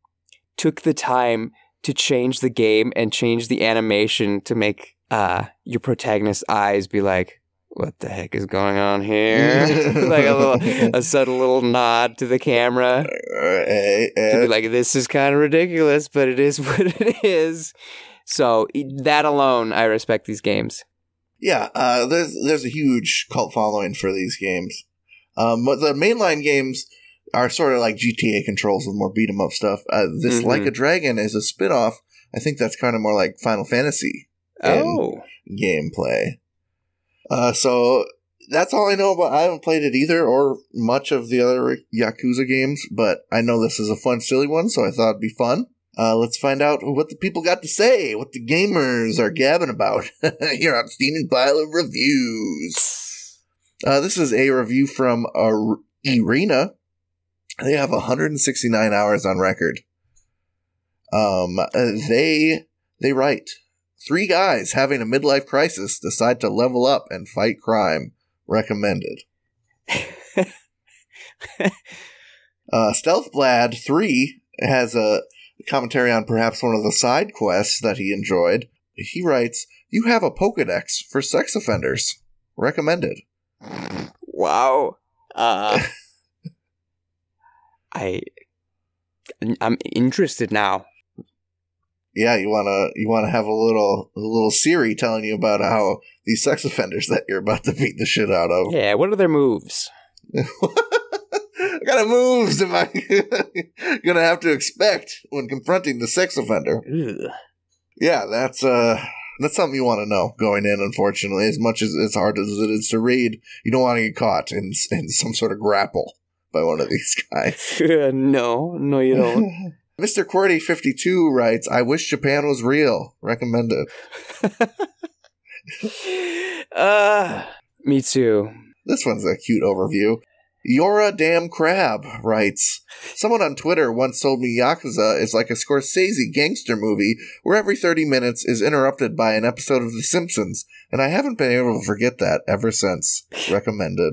[SPEAKER 2] took the time to change the game and change the animation to make uh, your protagonist's eyes be like, what the heck is going on here? Like a little, a subtle little nod to the camera. Uh, uh, uh, to be like, this is kind of ridiculous, but it is what it is. So that alone, I respect these games.
[SPEAKER 3] Yeah, uh, there's there's a huge cult following for these games. Um, but the mainline games are sort of like G T A controls with more beat 'em up stuff. Uh, this mm-hmm. Like a Dragon is a spinoff. I think that's kind of more like Final Fantasy.
[SPEAKER 2] Oh,
[SPEAKER 3] gameplay. Uh, so that's all I know about. I haven't played it either, or much of the other Yakuza games, but I know this is a fun, silly one, so I thought it'd be fun. Uh, let's find out what the people got to say, what the gamers are gabbing about here on Steaming Pile of Reviews. Uh, this is a review from uh, Irina. They have one hundred sixty-nine hours on record. Um, they they write, three guys having a midlife crisis decide to level up and fight crime. Recommended. uh, Stealthblad three has a commentary on perhaps one of the side quests that he enjoyed. He writes, you have a Pokedex for sex offenders. Recommended.
[SPEAKER 2] Wow. Uh, I, I'm interested now.
[SPEAKER 3] Yeah, you wanna you wanna have a little a little Siri telling you about how these sex offenders that you're about to beat the shit out of.
[SPEAKER 2] Yeah, what are their moves?
[SPEAKER 3] What kind of moves am I gonna have to expect when confronting the sex offender?
[SPEAKER 2] Ugh.
[SPEAKER 3] Yeah, that's uh that's something you want to know going in. Unfortunately, as much as it's hard as it is to read, you don't want to get caught in in some sort of grapple by one of these guys.
[SPEAKER 2] no, no, you don't.
[SPEAKER 3] Mister Qwerty fifty-two writes, I wish Japan was real. Recommended.
[SPEAKER 2] uh, me too.
[SPEAKER 3] This one's a cute overview. Yora Damn Crab writes, someone on Twitter once told me Yakuza is like a Scorsese gangster movie where every thirty minutes is interrupted by an episode of The Simpsons, and I haven't been able to forget that ever since. Recommended.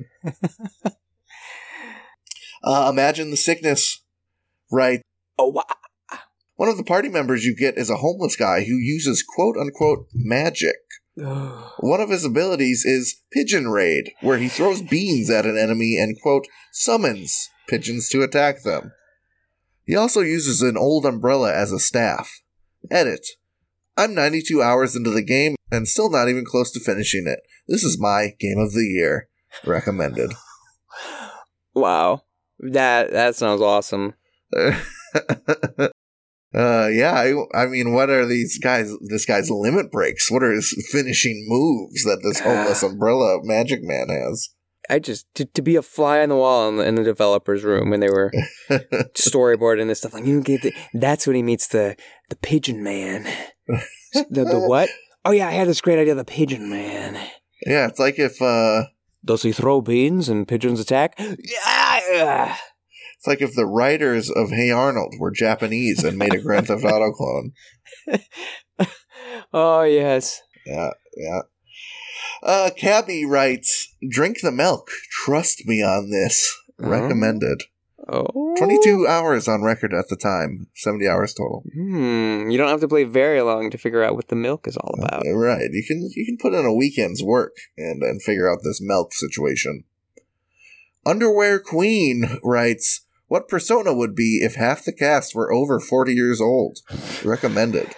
[SPEAKER 3] uh, Imagine the Sickness writes,
[SPEAKER 2] oh, wow.
[SPEAKER 3] One of the party members you get is a homeless guy who uses quote-unquote magic. One of his abilities is Pigeon Raid, where he throws beans at an enemy and, quote, summons pigeons to attack them. He also uses an old umbrella as a staff. Edit. I'm ninety-two hours into the game and still not even close to finishing it. This is my game of the year. Recommended.
[SPEAKER 2] Wow. That, that sounds awesome.
[SPEAKER 3] Uh, yeah, I, I mean, what are these guys, this guy's limit breaks? What are his finishing moves that this homeless umbrella magic man has?
[SPEAKER 2] I just, to, to be a fly on the wall in the, in the developer's room when they were storyboarding this stuff, like, you get the, that's when he meets the, the pigeon man. the, the what? Oh yeah, I had this great idea, the pigeon man.
[SPEAKER 3] Yeah, it's like if, uh...
[SPEAKER 2] does he throw beans and pigeons attack? Yeah!
[SPEAKER 3] It's like if the writers of Hey Arnold were Japanese and made a Grand Theft Auto clone.
[SPEAKER 2] Oh, yes.
[SPEAKER 3] Yeah, yeah. Uh, Cabby writes, drink the milk. Trust me on this. Recommended.
[SPEAKER 2] Oh.
[SPEAKER 3] twenty-two hours on record at the time. seventy hours total.
[SPEAKER 2] Hmm. You don't have to play very long to figure out what the milk is all about.
[SPEAKER 3] Uh, right. You can you can put in a weekend's work and, and figure out this milk situation. Underwear Queen writes, what Persona would be if half the cast were over forty years old? Recommended.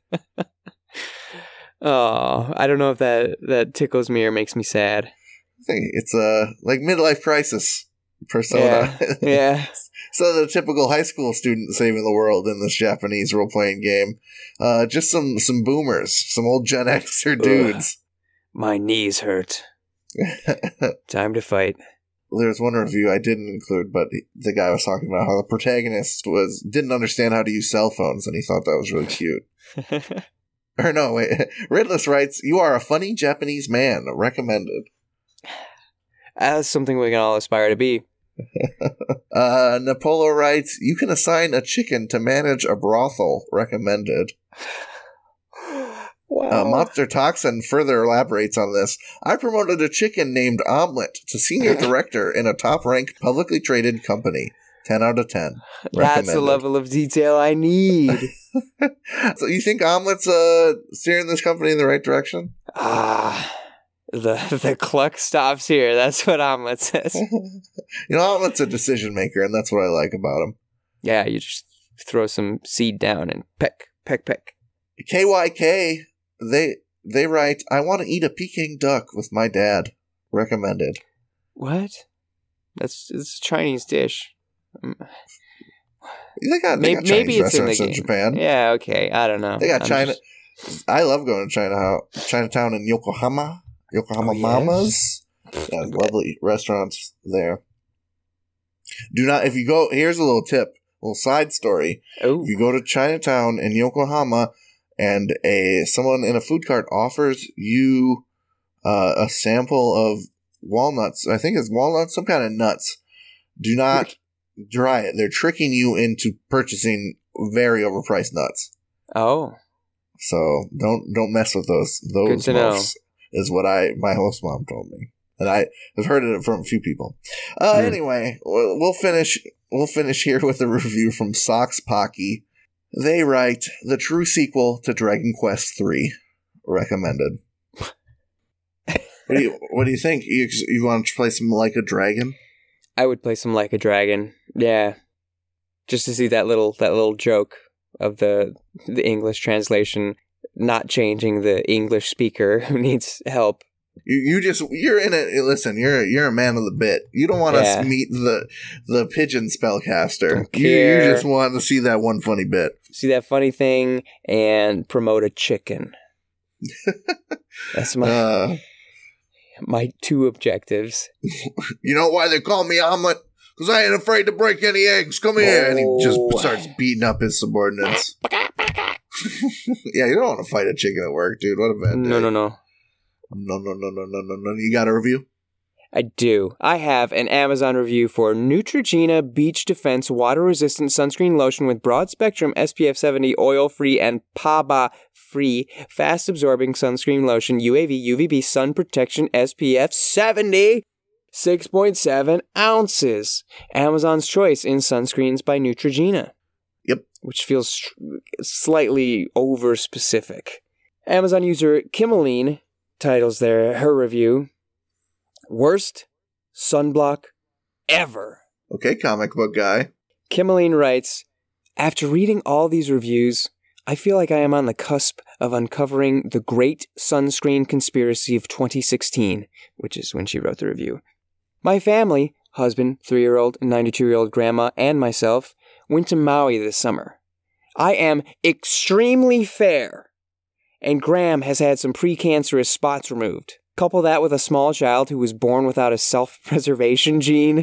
[SPEAKER 2] Oh, I don't know if that, that tickles me or makes me sad.
[SPEAKER 3] I think it's a like midlife crisis persona.
[SPEAKER 2] Yeah. yeah.
[SPEAKER 3] So the typical high school student saving the world in this Japanese role playing game. Uh, just some some boomers, some old Gen Xer dudes.
[SPEAKER 2] Ugh. My knees hurt. Time to fight.
[SPEAKER 3] There was one review I didn't include, but the guy was talking about how the protagonist was didn't understand how to use cell phones, and he thought that was really cute. Or no, wait. Ridless writes, you are a funny Japanese man. Recommended.
[SPEAKER 2] That's something we can all aspire to be.
[SPEAKER 3] uh, Napolo writes, you can assign a chicken to manage a brothel. Recommended.
[SPEAKER 2] Wow.
[SPEAKER 3] Uh, Monster Toxin further elaborates on this. I promoted a chicken named Omelet to senior director in a top-ranked publicly traded company. ten out of ten.
[SPEAKER 2] That's the level of detail I need.
[SPEAKER 3] So you think Omelet's uh, steering this company in the right direction?
[SPEAKER 2] Ah, the the cluck stops here. That's what Omelet says.
[SPEAKER 3] You know, Omelet's a decision maker, and that's what I like about him.
[SPEAKER 2] Yeah, you just throw some seed down and peck, peck, peck.
[SPEAKER 3] K Y K, they they write, I want to eat a Peking duck with my dad. Recommended.
[SPEAKER 2] What? That's it's a Chinese dish.
[SPEAKER 3] They got, they
[SPEAKER 2] maybe
[SPEAKER 3] got Chinese
[SPEAKER 2] maybe it's in, the
[SPEAKER 3] restaurants in,
[SPEAKER 2] game.
[SPEAKER 3] Japan.
[SPEAKER 2] Yeah, okay. I don't know.
[SPEAKER 3] They got
[SPEAKER 2] I'm
[SPEAKER 3] China.
[SPEAKER 2] just-
[SPEAKER 3] I love going to China, Chinatown in Yokohama. Yokohama
[SPEAKER 2] Oh, yeah?
[SPEAKER 3] Mamas. Yeah, lovely restaurants there. Do not, if you go, here's a little tip, a little side story.
[SPEAKER 2] Oh,
[SPEAKER 3] If you go to Chinatown in Yokohama and a someone in a food cart offers you uh, a sample of walnuts, I think it's walnuts, some kind of nuts, do not try it. They're tricking you into purchasing very overpriced nuts.
[SPEAKER 2] oh,
[SPEAKER 3] So don't don't mess with those. Those
[SPEAKER 2] Good to know.
[SPEAKER 3] muffs is what I my host mom told me, and I have heard it from a few people. Uh,
[SPEAKER 2] Mm.
[SPEAKER 3] Anyway, we'll, we'll finish. We'll finish here with a review from Sox Pocky. They write the true sequel to Dragon Quest three. Recommended. What do you What do you think? You you want to play some Like a Dragon?
[SPEAKER 2] I would play some Like a Dragon. Yeah, just to see that little that little joke of the the English translation not changing the English speaker who needs help.
[SPEAKER 3] You you just you're in it. Listen, you're you're a man of the bit. You don't want
[SPEAKER 2] Yeah.
[SPEAKER 3] to meet the the pigeon spellcaster.
[SPEAKER 2] Don't
[SPEAKER 3] You, you
[SPEAKER 2] care.
[SPEAKER 3] just want to see that one funny bit.
[SPEAKER 2] See that funny thing and promote a chicken. That's my
[SPEAKER 3] Uh,
[SPEAKER 2] my two objectives.
[SPEAKER 3] you know why they call me Omelet? Because I ain't afraid to break any eggs. Come here, and he just
[SPEAKER 2] Oh.
[SPEAKER 3] starts beating up his subordinates. Yeah, you don't want to fight a chicken at work, dude. What a bad day.
[SPEAKER 2] No, no, no.
[SPEAKER 3] no, no, no, no, no, no, no. You got a review?
[SPEAKER 2] I do. I have an Amazon review for Neutrogena Beach Defense Water Resistant Sunscreen Lotion with broad spectrum S P F seventy oil free and P A B A free fast absorbing sunscreen lotion U A V U V B sun protection S P F seventy six point seven ounces. Amazon's choice in sunscreens by Neutrogena.
[SPEAKER 3] Yep.
[SPEAKER 2] Which feels str- slightly over specific. Amazon user Kimmeline titles their her review Worst sunblock ever.
[SPEAKER 3] Okay, comic book guy.
[SPEAKER 2] Kimmeline writes, after reading all these reviews, I feel like I am on the cusp of uncovering the great sunscreen conspiracy of twenty sixteen, which is when she wrote the review. My family, husband, three-year-old, and ninety-two-year-old grandma, and myself, went to Maui this summer. I am extremely fair, and Graham has had some precancerous spots removed. Couple that with a small child who was born without a self-preservation gene.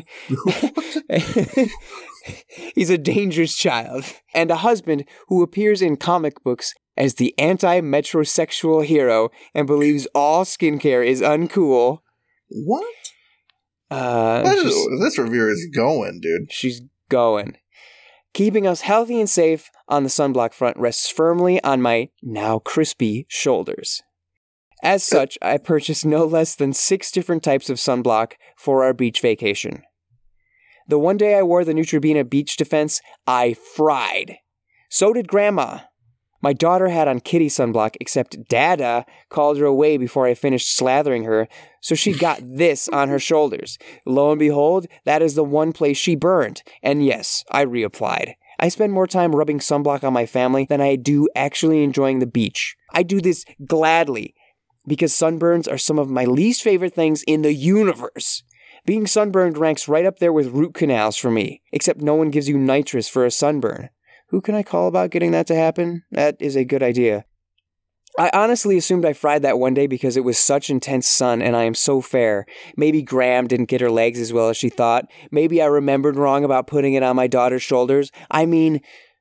[SPEAKER 2] He's a dangerous child. And a husband who appears in comic books as the anti-metrosexual hero and believes all skincare is uncool.
[SPEAKER 3] What?
[SPEAKER 2] Uh,
[SPEAKER 3] This,
[SPEAKER 2] she's,
[SPEAKER 3] is, this reviewer is going, dude.
[SPEAKER 2] she's going. Keeping us healthy and safe on the sunblock front rests firmly on my now crispy shoulders. As such, I purchased no less than six different types of sunblock for our beach vacation. The one day I wore the Neutrogena Beach Defense, I fried. So did Grandma. My daughter had on kitty sunblock, except Dada called her away before I finished slathering her, so she got this on her shoulders. Lo and behold, that is the one place she burned. And yes, I reapplied. I spend more time rubbing sunblock on my family than I do actually enjoying the beach. I do this gladly, because sunburns are some of my least favorite things in the universe. Being sunburned ranks right up there with root canals for me, except no one gives you nitrous for a sunburn. Who can I call about getting that to happen? That is a good idea. I honestly assumed I fried that one day because it was such intense sun and I am so fair. Maybe Graham didn't get her legs as well as she thought. Maybe I remembered wrong about putting it on my daughter's shoulders. I mean,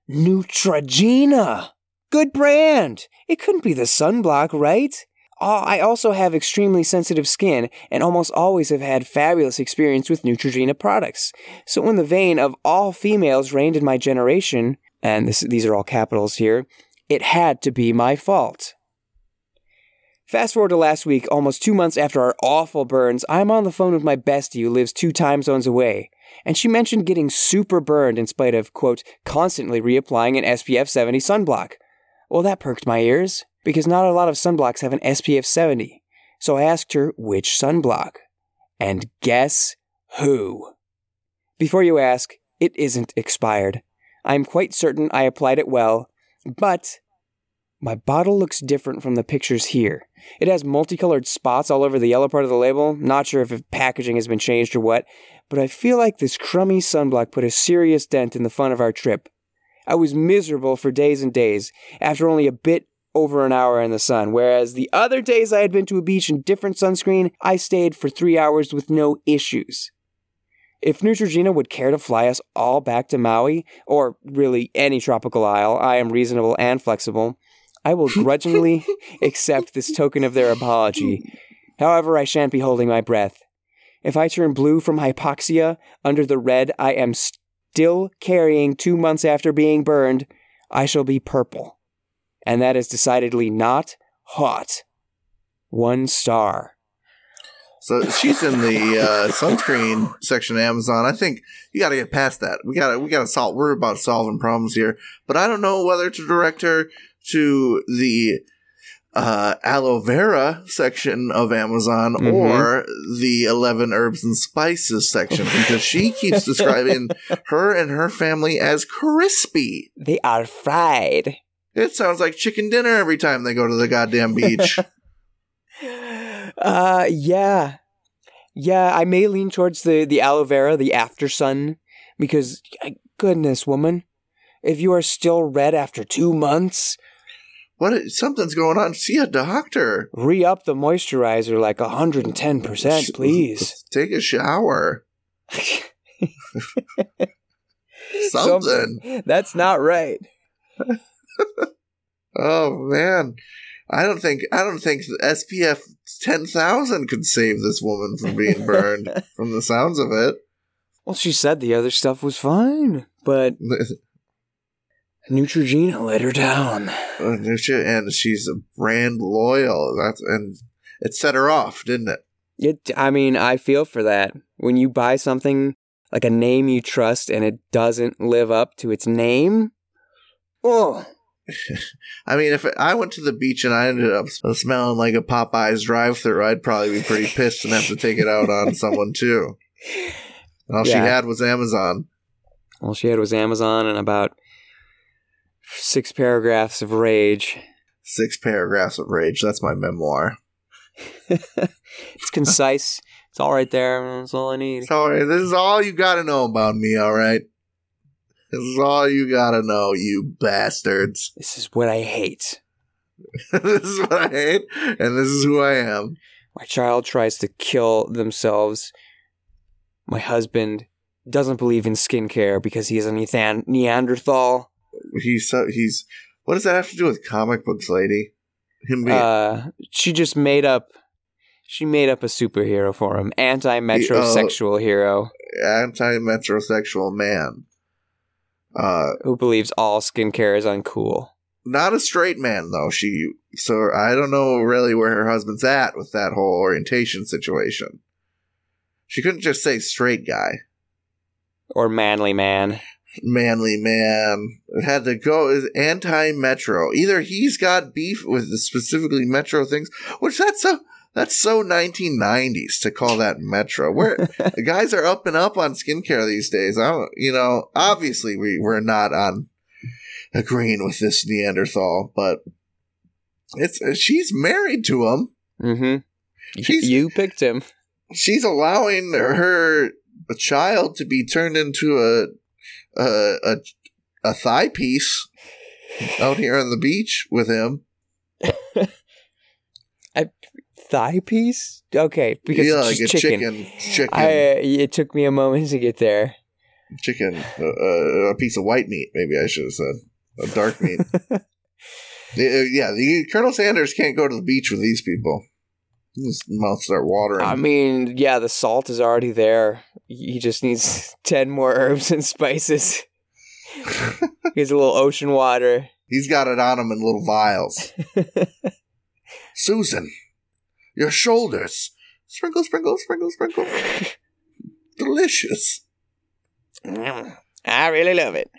[SPEAKER 2] Neutrogena! Good brand! It couldn't be the sunblock, right? I also have extremely sensitive skin and almost always have had fabulous experience with Neutrogena products. So in the vein of all females reigned in my generation, and this, these are all capitals here, it had to be my fault. Fast forward to last week, almost two months after our awful burns, I'm on the phone with my bestie who lives two time zones away, and she mentioned getting super burned in spite of, quote, constantly reapplying an S P F seventy sunblock. Well, that perked my ears, because not a lot of sunblocks have an S P F seventy. So I asked her which sunblock. And guess who? Before you ask, it isn't expired. I'm quite certain I applied it well, but my bottle looks different from the pictures here. It has multicolored spots all over the yellow part of the label. Not sure if packaging has been changed or what, but I feel like this crummy sunblock put a serious dent in the fun of our trip. I was miserable for days and days, after only a bit over an hour in the sun, whereas the other days I had been to a beach in different sunscreen, I stayed for three hours with no issues. If Neutrogena would care to fly us all back to Maui, or really any tropical isle, I am reasonable and flexible, I will grudgingly accept this token of their apology. However, I shan't be holding my breath. If I turn blue from hypoxia under the red I am still carrying two months after being burned, I shall be purple. And that is decidedly not hot. One star.
[SPEAKER 3] So she's in the uh, sunscreen section of Amazon. I think you got to get past that. We got to we got to solve. We're about solving problems here, but I don't know whether to direct her to the uh, aloe vera section of Amazon mm-hmm. or the eleven herbs and spices section, because she keeps describing her and her family as crispy.
[SPEAKER 2] They are fried.
[SPEAKER 3] It sounds like chicken dinner every time they go to the goddamn beach.
[SPEAKER 2] uh, yeah. Yeah, I may lean towards the, the aloe vera, the after sun, because, goodness, woman, if you are still red after two months...
[SPEAKER 3] What? Something's going on. See a doctor.
[SPEAKER 2] Re-up the moisturizer like one hundred ten percent, please.
[SPEAKER 3] Take a shower. Something.
[SPEAKER 2] Something. That's not right.
[SPEAKER 3] Oh man, I don't think I don't think S P F ten thousand could save this woman from being burned. From the sounds of it.
[SPEAKER 2] Well, she said the other stuff was fine, but Neutrogena let her down.
[SPEAKER 3] And she's a brand loyal. That's and it set her off, didn't it?
[SPEAKER 2] It. I mean, I feel for that. When you buy something like a name you trust and it doesn't live up to its name, oh.
[SPEAKER 3] I mean, if I went to the beach and I ended up smelling like a Popeyes drive-thru, I'd probably be pretty pissed and have to take it out on someone too. All yeah. she had was Amazon.
[SPEAKER 2] All she had was Amazon and about six paragraphs of rage.
[SPEAKER 3] Six paragraphs of rage. That's my memoir.
[SPEAKER 2] It's concise. It's all right there. That's all I need.
[SPEAKER 3] It's all right. This is all you got to know about me, all right? This is all you gotta know, you bastards.
[SPEAKER 2] This is what I hate.
[SPEAKER 3] This is what I hate, and this is who I am.
[SPEAKER 2] My child tries to kill themselves. My husband doesn't believe in skincare because he is a Neanderthal.
[SPEAKER 3] He's so, he's. What does that have to do with comic books, lady? Him being.
[SPEAKER 2] Uh, she just made up. She made up a superhero for him. Anti-metrosexual uh, hero.
[SPEAKER 3] Anti-metrosexual man. Uh,
[SPEAKER 2] Who believes all skincare is uncool.
[SPEAKER 3] Not a straight man, though. She, so I don't know really where her husband's at with that whole orientation situation. She couldn't just say straight guy.
[SPEAKER 2] Or Manly Man.
[SPEAKER 3] Manly Man. It had to go anti-Metro. Either he's got beef with the specifically Metro things, which that's so that's so nineteen nineties to call that Metro. Where the guys are up and up on skincare these days. I don't, you know, obviously we we're not on agreeing with this Neanderthal, but it's she's married to him.
[SPEAKER 2] Mm-hmm.
[SPEAKER 3] She's,
[SPEAKER 2] you picked him.
[SPEAKER 3] She's allowing her child to be turned into a a a, a thigh piece out here on the beach with him.
[SPEAKER 2] A thigh piece? Okay, because
[SPEAKER 3] yeah,
[SPEAKER 2] it's
[SPEAKER 3] like
[SPEAKER 2] just
[SPEAKER 3] a
[SPEAKER 2] chicken.
[SPEAKER 3] chicken. Chicken.
[SPEAKER 2] I, uh, it took me a moment to get there.
[SPEAKER 3] Chicken. Uh, uh, a piece of white meat, maybe I should have said. A dark meat. the, yeah, the Colonel Sanders can't go to the beach with these people. His mouth start watering.
[SPEAKER 2] I mean, yeah, the salt is already there. He just needs ten more herbs and spices. He's a little ocean water.
[SPEAKER 3] He's got it on him in little vials. Susan, your shoulders. Sprinkle, sprinkle, sprinkle, sprinkle. Delicious.
[SPEAKER 2] Mm, I really love it.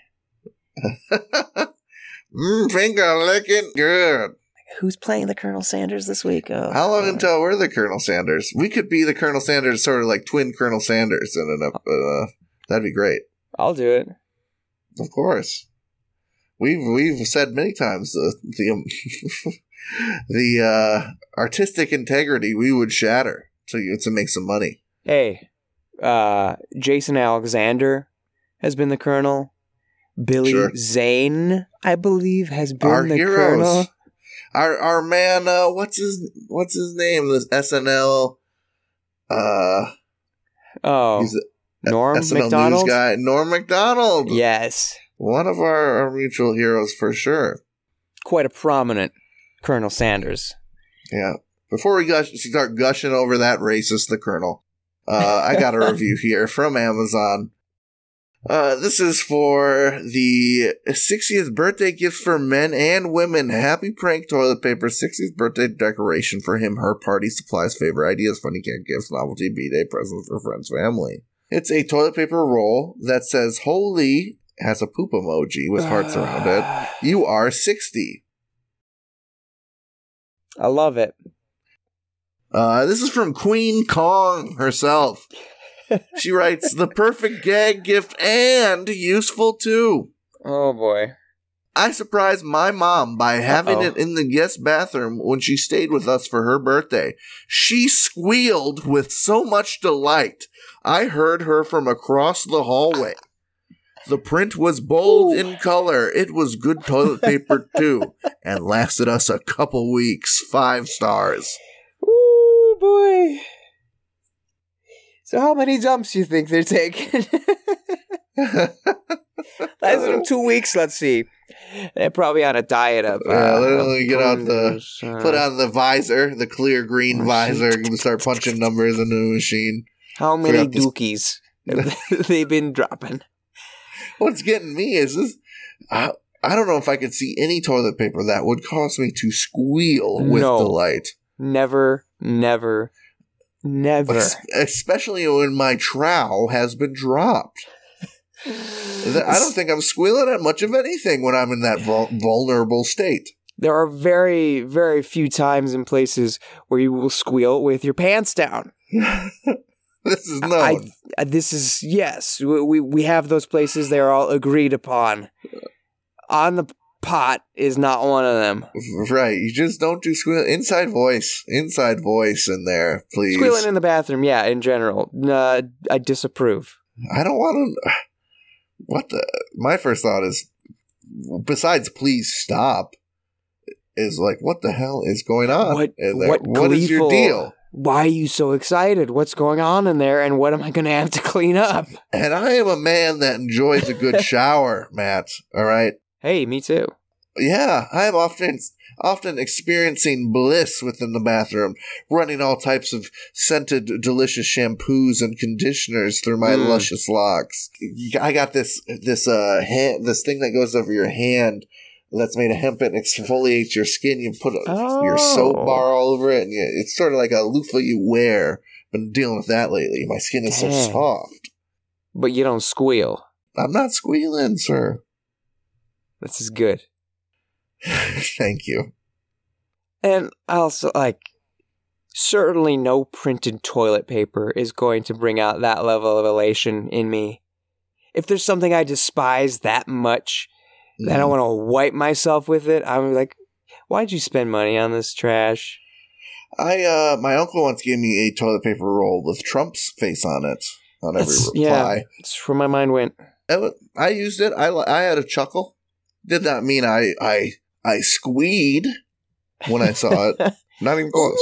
[SPEAKER 3] mm, finger licking good.
[SPEAKER 2] Who's playing the Colonel Sanders this week? Oh,
[SPEAKER 3] How long until we're the Colonel Sanders? We could be the Colonel Sanders, sort of like twin Colonel Sanders. In an, uh, that'd be great.
[SPEAKER 2] I'll do it.
[SPEAKER 3] Of course. We've we've said many times the the um, the uh, artistic integrity we would shatter to to make some money.
[SPEAKER 2] Hey, uh, Jason Alexander has been the Colonel. Billy
[SPEAKER 3] Sure.
[SPEAKER 2] Zane, I believe, has been
[SPEAKER 3] Our
[SPEAKER 2] the
[SPEAKER 3] heroes.
[SPEAKER 2] Colonel.
[SPEAKER 3] Our our man, uh, what's his what's his name? This S N L, uh,
[SPEAKER 2] Oh,
[SPEAKER 3] he's a
[SPEAKER 2] Norm
[SPEAKER 3] S N L
[SPEAKER 2] Macdonald.
[SPEAKER 3] news guy, Norm Macdonald.
[SPEAKER 2] Yes,
[SPEAKER 3] One of our, our mutual heroes for sure.
[SPEAKER 2] quite a prominent Colonel Sanders.
[SPEAKER 3] Yeah. Before we gush, start gushing over that racist, the Colonel, uh, I got a review here from Amazon. Uh, this is for the sixtieth birthday gifts for men and women. Happy Prank Toilet Paper, sixtieth birthday decoration for him, her, party, supplies, favorite ideas, funny cat gifts, novelty, B-day, presents for friends, family. It's a toilet paper roll that says, holy, has a poop emoji with hearts around it. You are sixty.
[SPEAKER 2] I love it.
[SPEAKER 3] Uh, this is from Queen Kong herself. She writes, the perfect gag gift and useful too.
[SPEAKER 2] Oh boy.
[SPEAKER 3] I surprised my mom by having
[SPEAKER 2] Uh-oh.
[SPEAKER 3] it in the guest bathroom when she stayed with us for her birthday. She squealed with so much delight. I heard her from across the hallway. The print was bold
[SPEAKER 2] Ooh.
[SPEAKER 3] in color. It was good toilet paper too, and lasted us a couple weeks. Five stars.
[SPEAKER 2] Ooh boy. So how many dumps do you think they're taking? Lasted them two weeks, let's see. They're probably on a diet of... Uh,
[SPEAKER 3] Yeah, let me get out the...
[SPEAKER 2] booze, uh,
[SPEAKER 3] Put on the visor, the clear green visor, and start punching numbers into the machine.
[SPEAKER 2] How many
[SPEAKER 3] forgot this-
[SPEAKER 2] dookies have they been dropping?
[SPEAKER 3] What's getting me is this... I, I don't know if I could see any toilet paper that would cause me to squeal with
[SPEAKER 2] No.
[SPEAKER 3] delight.
[SPEAKER 2] Never, never, never.
[SPEAKER 3] Es- Especially when my trowel has been dropped. Th- I don't think I'm squealing at much of anything when I'm in that vul- vulnerable state.
[SPEAKER 2] There are very, very few times and places where you will squeal with your pants down.
[SPEAKER 3] This is known.
[SPEAKER 2] I, I- this is, yes, we, we we have those places. They're all agreed upon. On the pot is not one of them.
[SPEAKER 3] Right, you just don't do squeal. Inside voice. Inside voice in there, please.
[SPEAKER 2] Squealing in the bathroom, yeah, in general. Uh, I disapprove.
[SPEAKER 3] I don't want to... What the... My first thought is, besides please stop, is like, what the hell is going on
[SPEAKER 2] What,
[SPEAKER 3] in there?
[SPEAKER 2] what,
[SPEAKER 3] What is your
[SPEAKER 2] gleeful-
[SPEAKER 3] deal?
[SPEAKER 2] Why are you so excited? What's going on in there, and what am I going to have to clean up?
[SPEAKER 3] And I am a man that enjoys a good shower, Matt, all right?
[SPEAKER 2] Hey, me too.
[SPEAKER 3] Yeah, I am often often experiencing bliss within the bathroom, running all types of scented, delicious shampoos and conditioners through my
[SPEAKER 2] Mm.
[SPEAKER 3] luscious locks. I got this this uh hand, this thing that goes over your hand that's made of hemp and exfoliates your skin. You put a,
[SPEAKER 2] Oh.
[SPEAKER 3] your soap bar all over it, and you, it's sort of like a loofah you wear. Been dealing with that lately. My skin is so
[SPEAKER 2] Dang.
[SPEAKER 3] soft.
[SPEAKER 2] but you don't squeal.
[SPEAKER 3] I'm not squealing, sir.
[SPEAKER 2] This is good.
[SPEAKER 3] Thank you.
[SPEAKER 2] And also, like, certainly no printed toilet paper is going to bring out that level of elation in me. If there's something I despise that much, mm. that I want to wipe myself with it, I'm like, why'd you spend money on this trash?
[SPEAKER 3] I, uh, my uncle once gave me a toilet paper roll with Trump's face on it, on every
[SPEAKER 2] That's,
[SPEAKER 3] reply.
[SPEAKER 2] Yeah, that's where my mind went.
[SPEAKER 3] I, I used it. I, I had a chuckle. Did not mean I, I, I squeed when I saw it. Not even close.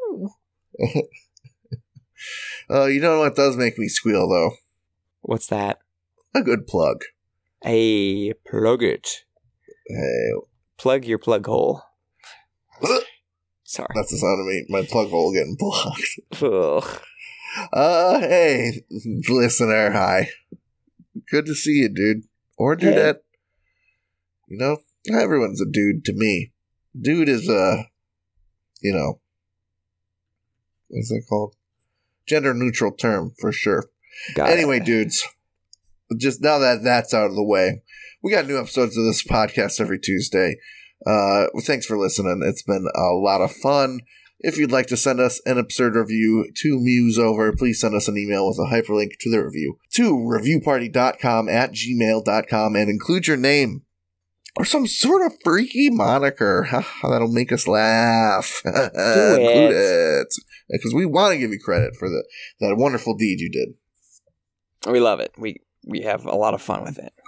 [SPEAKER 3] uh, you know what does make me squeal, though?
[SPEAKER 2] What's that?
[SPEAKER 3] A good plug.
[SPEAKER 2] Hey, plug it.
[SPEAKER 3] Hey.
[SPEAKER 2] Plug your plug hole. Sorry.
[SPEAKER 3] That's the sound of me, my plug hole getting plugged.
[SPEAKER 2] Ugh.
[SPEAKER 3] Uh, hey, listener, hi. Good to see you, dude. Or dudette. Hey. You know, everyone's a dude to me. Dude is a, you know, what's that called? Gender neutral term, for sure. Got anyway, it. Dudes, just now that that's out of the way, we got new episodes of this podcast every Tuesday. Uh, thanks for listening. It's been a lot of fun. If you'd like to send us an absurd review to muse over, please send us an email with a hyperlink to the review to review party dot com at gmail dot com and include your name or some sort of freaky moniker. That'll make us laugh.
[SPEAKER 2] Do
[SPEAKER 3] include
[SPEAKER 2] it.
[SPEAKER 3] it. Because we want to give you credit for the, that wonderful deed you did.
[SPEAKER 2] We love it. We, we have a lot of fun with it.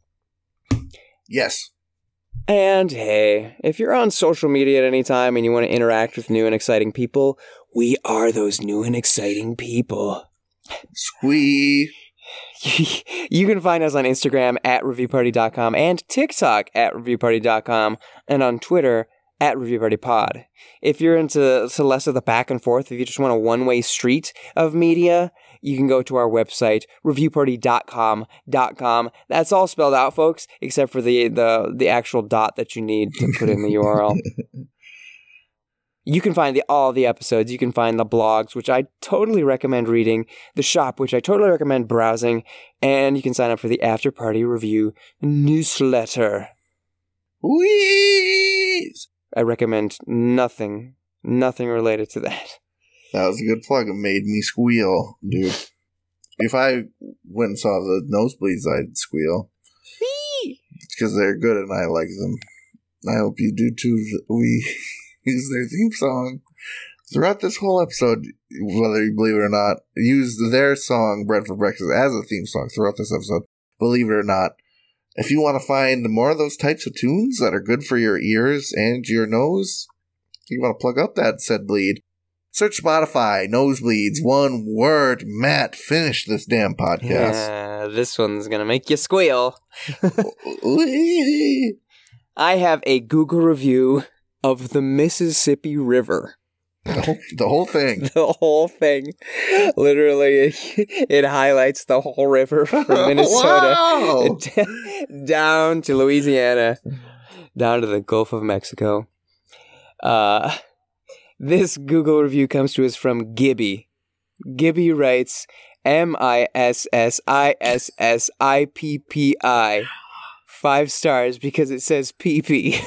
[SPEAKER 3] Yes.
[SPEAKER 2] And hey, if you're on social media at any time and you want to interact with new and exciting people, we are those new and exciting people.
[SPEAKER 3] Squee.
[SPEAKER 2] You can find us on Instagram at review party dot com and TikTok at review party dot com and on Twitter at reviewpartypod. If you're into to less of the back and forth, if you just want a one-way street of media, you can go to our website, review party dot com dot com. That's all spelled out, folks, except for the, the, the actual dot that you need to put in the U R L. You can find the, all the episodes. You can find the blogs, which I totally recommend reading, the shop, which I totally recommend browsing, and you can sign up for the After Party Review newsletter.
[SPEAKER 3] Wheeze!
[SPEAKER 2] I recommend nothing, nothing related to that.
[SPEAKER 3] That was a good plug. It made me squeal, dude. If I went and saw the nosebleeds, I'd squeal. Because they're good and I like them. I hope you do too. We use their theme song throughout this whole episode, whether you believe it or not. Use their song, Bread for Breakfast, as a theme song throughout this episode. Believe it or not. If you want to find more of those types of tunes that are good for your ears and your nose, you want to plug up that said bleed. Search Spotify, Nosebleeds, one word. Matt, finish this damn podcast.
[SPEAKER 2] Yeah, this one's going to make you squeal. I have a Google review of the Mississippi River.
[SPEAKER 3] The whole, the whole thing.
[SPEAKER 2] The whole thing. Literally, it, it highlights the whole river from Minnesota
[SPEAKER 3] Wow.
[SPEAKER 2] down to Louisiana, down to the Gulf of Mexico. Uh, this Google review comes to us from Gibby. Gibby writes, M I S S I S S I P P I. Five stars because it says pee-pee.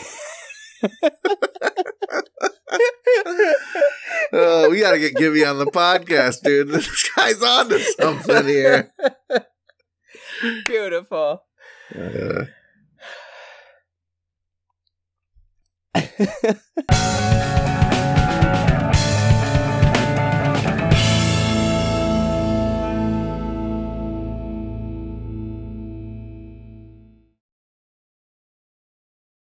[SPEAKER 3] Oh, we gotta get Gibby on the podcast, dude. This guy's on to something here.
[SPEAKER 2] Beautiful. Uh.